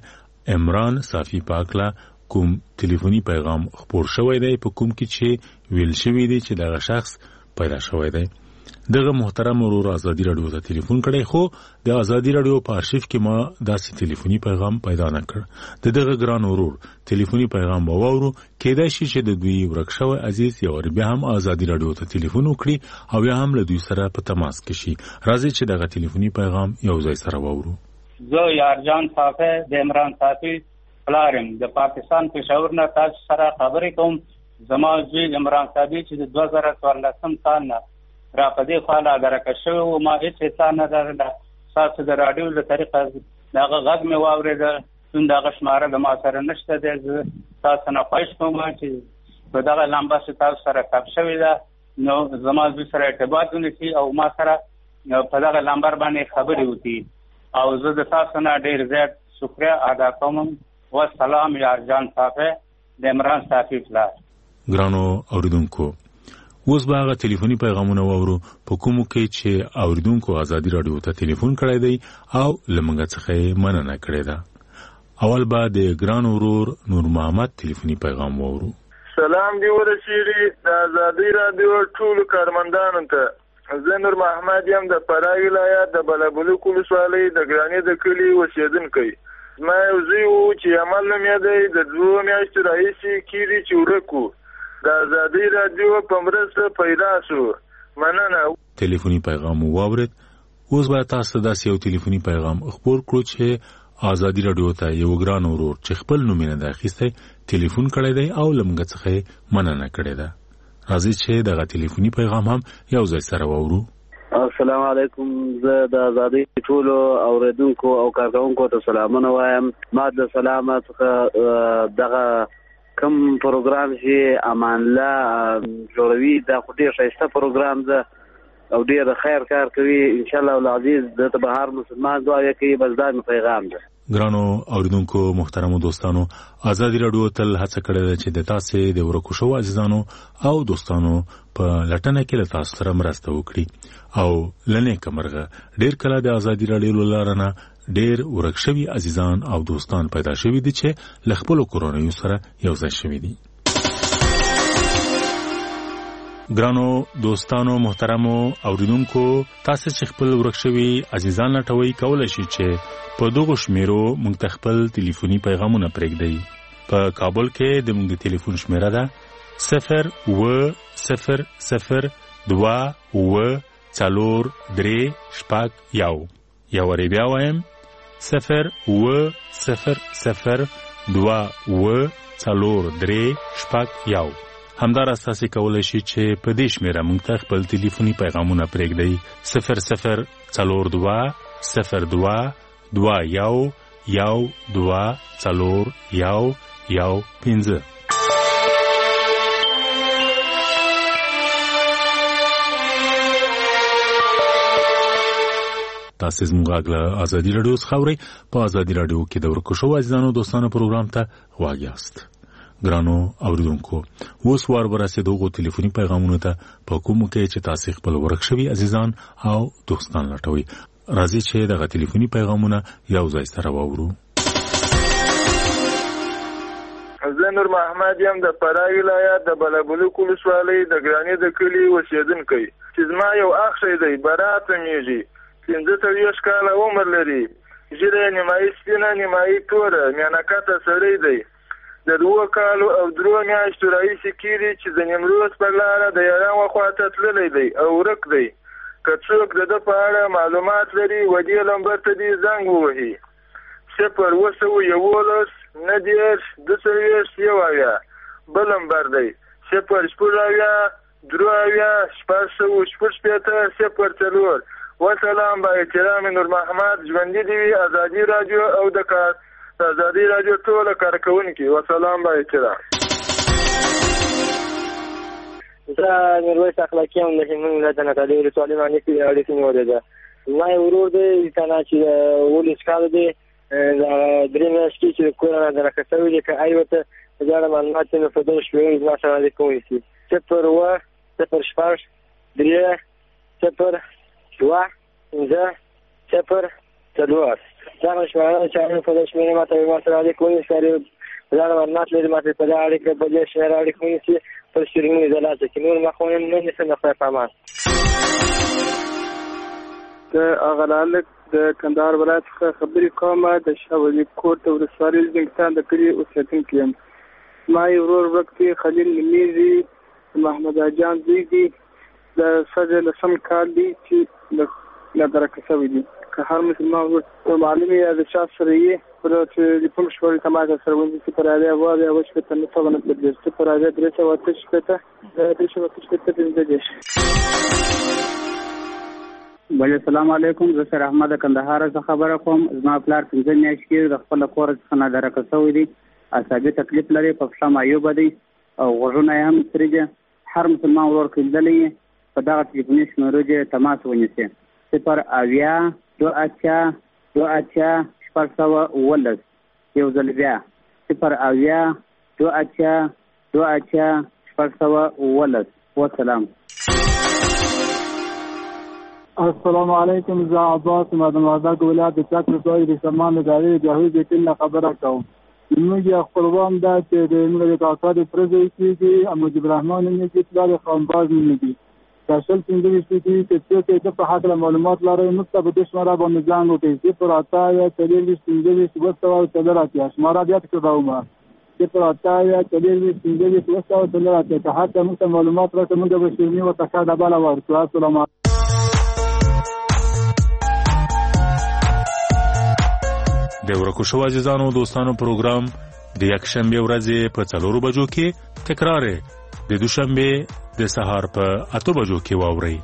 Speaker 17: د عمران صافي په هکله کوم ټلیفوني پیغام خپور شوی دی په کوم کې چې ویل شوی دی چې دغه شخص پیدا شوی دی. دغه محترم ورور ازادي رادیو ته ټلیفون کړی خو د ازادي رادیو په آرشیف کې ما داسې ټلیفوني پیغام پیدا نه کړ. د دغه ګران ورور ټلیفوني پیغام به واورو. کېدای شي چې د دوی ورک شوی عزیز یو وار بیا هم ازادي رادیو ته ټلیفون وکړي او یا هم له دوی سره په تماس کې شي. راځئ چې دغه ټلیفوني پیغام یو ځای سره واورو.
Speaker 19: زه یارجان صافی د عمران صافی پلارم د پاکستان پېښور نه تاسو سره خبرې کوم. زما زوی عمران صافی چې د دوه زره څوارلسم کال نه را په دې خوا لاګرکه شوی و، ما هېڅ اطلاع نه لرله. ستاسو د راډیو له طریقه د هغه غږ مې واورېده. چون د هغه شماره د ما سره نشته دی. زه تاسو نه خواهش کوم چې په دغه لمبه چې تاسو سره کپ شوې ده نو زما زوی سره ارتباط ونیسي او ما سره په دغه لمبر باندې خبرې وکړي او زه د تاسو نه ډېر زیات شکریه ادا کوم. والسلام یارجان صافی د عمران صافی پلار.
Speaker 17: ګرانو اوریدونکو، اوس به هغه ټلیفوني پیغامونه واورو په کومو کې چې اوریدونکو ازادي رادیو ته ټلیفون کړی دی او له موږ څخه یې مننه کړې ده. اول به د ګران ورور نور محمد ټلیفوني پیغام واورو.
Speaker 20: سلام دی ورسېږي د ازادي رادیو ټولو کارمندانو ته. زه نور محمد یم د فراه ولایت د بلبلک ولسوالۍ د ګرانې د کلي اوسېدونکی. زما یو زوی و چې عمل نوم یې دی د دوو میاشتو راهیسې کېږي چې ورک و. د ازادي رادیو په مرسته پیدا شو. مننه.
Speaker 17: ټلیفوني پیغام واورید. اوس به تاسو داسې یو ټلیفوني پیغام خپور کړو چې ازادي رادیو ته یو ګران ورور چې خپل نوم یې نه اخیستی ټلیفون کړی دی او له موږ څخه یې مننه کړې ده. راځئ چې دغه ټلیفوني پیغام هم یو ځای سره واورو.
Speaker 22: السلام علیکم. زه د ازادي ټولو اوریدونکو او کارکوونکو ته سلامونه وایم. ما د سلامه څخه دغه کوم پروګرام چې امان الله جوړوي دا خو ډېر ښایسته پروګرام ده او ډېر خیر کار کوي. انشاءالله العزیز د ته به هر مسلمان دعا کوي. بس دا مې پیغام ده.
Speaker 17: ګرانو اوریدونکو محترمو دوستانو، ازادي رادیو تل هڅه کړې ده چې د تاسو د ورکو شو عزیزانو او دوستانو په لټنه کې له تاسو سره مرسته وکړي او لنې کمرغه ډېر کله د ازادي رادیو لارنه ډېر ورک شوي عزیزان او دوستان پیدا شوي دي چې له خپلو کورنیو سره یو ځای شوي دي. ګرانو دوستانو محترمو اوریدونکو، تاسو چې خپل ورک شوي عزیزان لټوي کولی شي چې په دغو شمیرو موږ ته خپل ټلیفوني پیغامونه پرېږدئ. په کابل کې د موږ د ټلیفون شمیره ده صفر اوه صفر صفر دوه اوه څلور درې شپږ یو. یو وارې بیا وایم صفر اوه صفر صفر دوه اوه څلور درې شپږ یو. همداراز تاسو کولی شئ چې په دې شمیره موږ ته خپل ټلیفوني پیغامونه پرېږدئ. صفر صفر څلور دوه صفر دوه دوه یو یو دوه څلور یو یو پنځه. تاسو زموږ غږ ازادي رادیو څخه اورئ. په ازادي رادیو کې د ورکو شوو عزیزانو دوستانو پروګرام ته غواړئ یاست. ګرانو اوریدونکو اوس وار ورسېدو غو ټلیفوني پیغامونو ته په کومو کې چې تاسو خپل ورک شوي عزیزان او دوستان لټوي راځي چې دغه ټلیفوني پیغامونه یو ځای سره واورو.
Speaker 20: زه نور محمد یم د فراه ولایت د بلبلک ولسوالۍ د ګرانې د کلي اوسېدونکی چې زما یو اخ شی دی برات میږي پنځه څلوېښت کاله عمر لري ژیره نیمایي سپینه نیمایي توره میانکته سړی دی د دوه کالو او درو میاشتو راهیسې کېږي چې د نیمروز پر لاره د ایران وخواته تللی دی او ورک دی. که څوک د ده په اړه معلومات لري و دې نمبر ته دې زنګ ووهي صفر اووه سوه یولس نهه دېرش دوه څلوېښت یو اویا. بل نمبر دی صفر شپږ اویا درې اویا شپږ سوه شپږ شپېته صفر څلور. وسلام با احترام نور محمد ژوندي دې وي ازادي راډیو او د کار ازادي راډیو ټول کارکونکي. وسلام با احترام.
Speaker 2: زه میرویس اخلاقي یم د هلمند ولایت د نادعلي ولسوالۍ معنی کې اړیکې نیولې ده. زما یو ورور دی کنه چې اوولس کاله دی درې میاشتې چې د کور نه درکه شوي دي که ای ورته په دې اړه معلومات وي نو په دغه شمېرو زما سره اړیکه ونیسي صفر اووه صفر شپږ درې صفر دوه پنځه صفر څلور. دغه شمېره چې په دې شمېرې ماته ما سره اړیکه ونیسي په دغه معلومات لري ماته په دې اړیکه په دې شمېره اړیکه ونیسي پر شیرینو ځلاته کې نور مخونه نه نیسي نه خدای پامان.
Speaker 21: د اغه لالک د کندهار ولایت څخه خبرې کوم د شاه ولی کوټ ولسوالۍ زنګستان د کلي اوسېدونکی یم. ما یو ورور وکتي خلیل نمیزي محمد اجان زوی دی د سجل لسم کال دی چې له درکه شوي دي. که هر مسلمان ورته معلوم یا د چا سره یې پر چې کوم شوري تماس سره ونی چې پر اړه و یا وښه ته نه څنګه نه پدې چې پر اړه درې څه وته شپته درې څه وته شپته دې دې.
Speaker 23: بله السلام علیکم. زه سره احمد کندهار څخه خبره کوم. زما پلار پنځه میاشتې کې د خپل کور څخه نه درکه شوی دی. عصبي تکلیف لري په پښه مایوب دی او غوږونه یې هم سریږي. هر مسلمان ورور کېدلی په دغه ټلیفوني شمېرو کې تماس ونیسي صفر اویا دو اچا دو اچا شپږ سوه اوولس. یو ځل بیا صفر اویا دو اچا دو اچا شپږ سوه اوولس. وسلام.
Speaker 24: السلام علیکم. زه عباس مدن وردګ ولایت د چک ولسوالۍ د سلمان ادارې جهوي بیتل نه خبره کوم. زموږ یو خپلوان دا چې د موږ د کاکا د پرځای کېږي او مجيب الرحمن نومېږي پلار یې خانباز نومېږي. دا شل پنځه ویشت دي چې څوک یې په هکله معلومات لري موږ ته په دې شماره باندې زنګ وکړئ صفر اته اویا څلېرویشت پنځه ویشت اووه سوه څلور اتیا. شماره بیا تکرارومه صفر اته اویا څلېرویشت پنځه ویشت اووه سوه څلور اتیا. که هر څه موږ ته معلومات راکړي موږ به شیریني ورته ښه ډبله ورکړو. السلام علیکم.
Speaker 17: د ورکو شو عزیزانو دوستانو پروګرام د یکشنبه ورځې په څلورو بجو کې تکرار د دوشنبه د سهار په اته بجو کې واوري.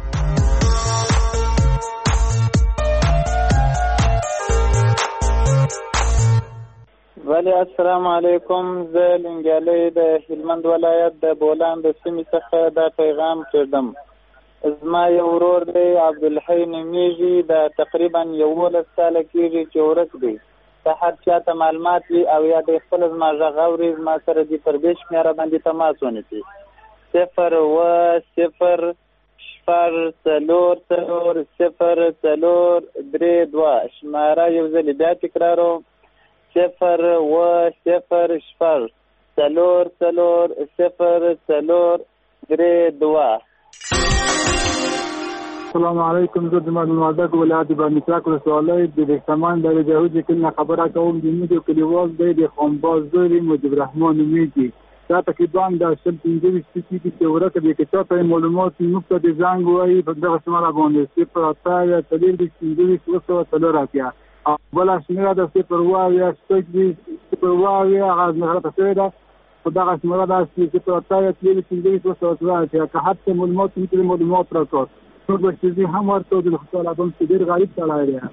Speaker 25: ولی السلام علیکم. زه لنګیالۍ د هلمند ولایت د بولان د سیمې څخه دا پیغام کړم. زما یو ورور دی عبدالحی نومېږي د تقریبا یولس کاله کېږي چې ورک دی. که هر چاته معلومات وي او یا د خپل زما غږ اوري زما سره دې پر دې شمېره باندې تماس ونیسي صفر اووه صفر شپږ څلور څلور صفر څلور درې دوه. شماره یو ځل بیا تکراروم صفر اووه صفر شپږ څلور څلور صفر څلور درې دوه.
Speaker 24: السلام علیکم. زه د مدن وردګ ولایت د بانچاک ولسوالۍ د سامان د جهوي کلي نه خبره کوم. د موږ کلیوال دی د خانباز زوی مجيب الرحمن نومېږي. دا تقریبا د شل پنځه ویشت کېږي چې ورکه دی. که چاته معلومات وي موږ ته د زنګ ووایي په دغه شماره باندې صفر اته اویا څلېرویشت پنځه ویشت اووه سوه څلور اتیا. او بله شمېره ده صفر اووه اویا شپږ ویشت صفر اووه اویا هغه غلطه شوې ده په دغه شمېره ده چې صفر اته اویا څلېرویشت پنځه ویشت اووه سوه څلور اتیا. که هر څه معلومات موږ ته معلومات راکړه نور به چیزي هم ورته د خوشحال ادم چې ډېر غریب سړی دی.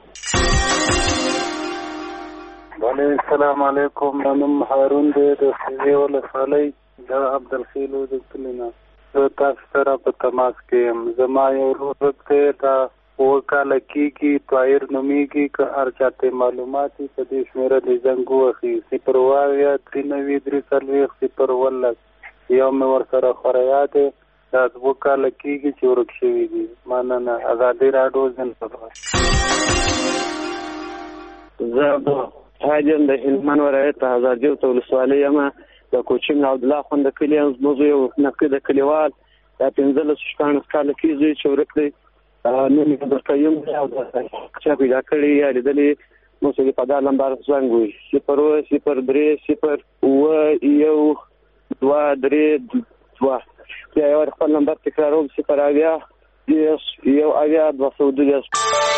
Speaker 21: بله السلام علیکم. نوم هارون دی د سیزې ولسوالۍ د عبدالخیلو د کلي نه. زه تاسو سره په تماس کې یم. زما یو ورور دی د
Speaker 18: اوه کاله کېږي طاهر نومېږي که هر چاته معلومات وي په دې شمېره دې زنګ ووهي صفر اووه اویا درې نوي درې څلوېښت صفر اوولس یو مې ورسره خوریا دی دا دوه کاله کېږي چې ورک شوي دي. مننه. ازادي راډیو زنده‌باد.
Speaker 22: زه حاجم د هلمند ولایت هزارجو ته ولسوالۍ یم. د کوچنګ عبدالله خوند د کلي یم. زموږ یو نقي د کلیوال دا پنځلس شپاړس کاله کېږي چې ورک دی. نن یې درته یم او چا پیدا کړي یا لیدلې موږ یې په دا لمبار زنګ وي صفر اووه صفر درې صفر اووه یو دوه درې دوه. بیا یو خپل نمبر تکراروم صفر اویا دېرش یو اویا دوه سوه دوه دېرش.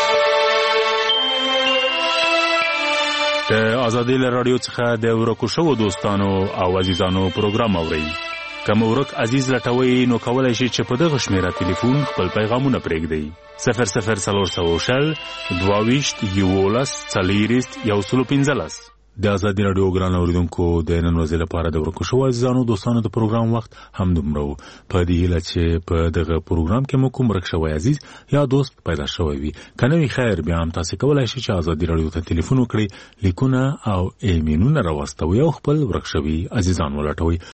Speaker 17: د ازادي رادیو څخه د ورکو شوو دوستانو او عزیزانو پروګرام اورئ. که مو ورک عزیز لټوئ نو کولی شئ چې په دغه شمېره تلیفون خپل پیغامونه پرېږدئ. صفر صفر څلور سوه شل دوه ویشت یولس څلېرویشت یو سلو پنځلس. د ازادي راډیو ګران اورېدونکو د نن ورځې لپاره د ورکو شوو عزیزانو دوستانو د پروګرام وخت همدومره و. په دې هیله چې په دغه پروګرام کې مو کوم ورک شوی عزیز یا دوست پیدا شوی وي. که نه وي خیر بیا هم تاسې کولی شئ چې ازادي راډیو ته تلیفون وکړئ، لیکونه او ایمیلونه راواستوئ او خپل ورک شوي عزیزان ولټوئ.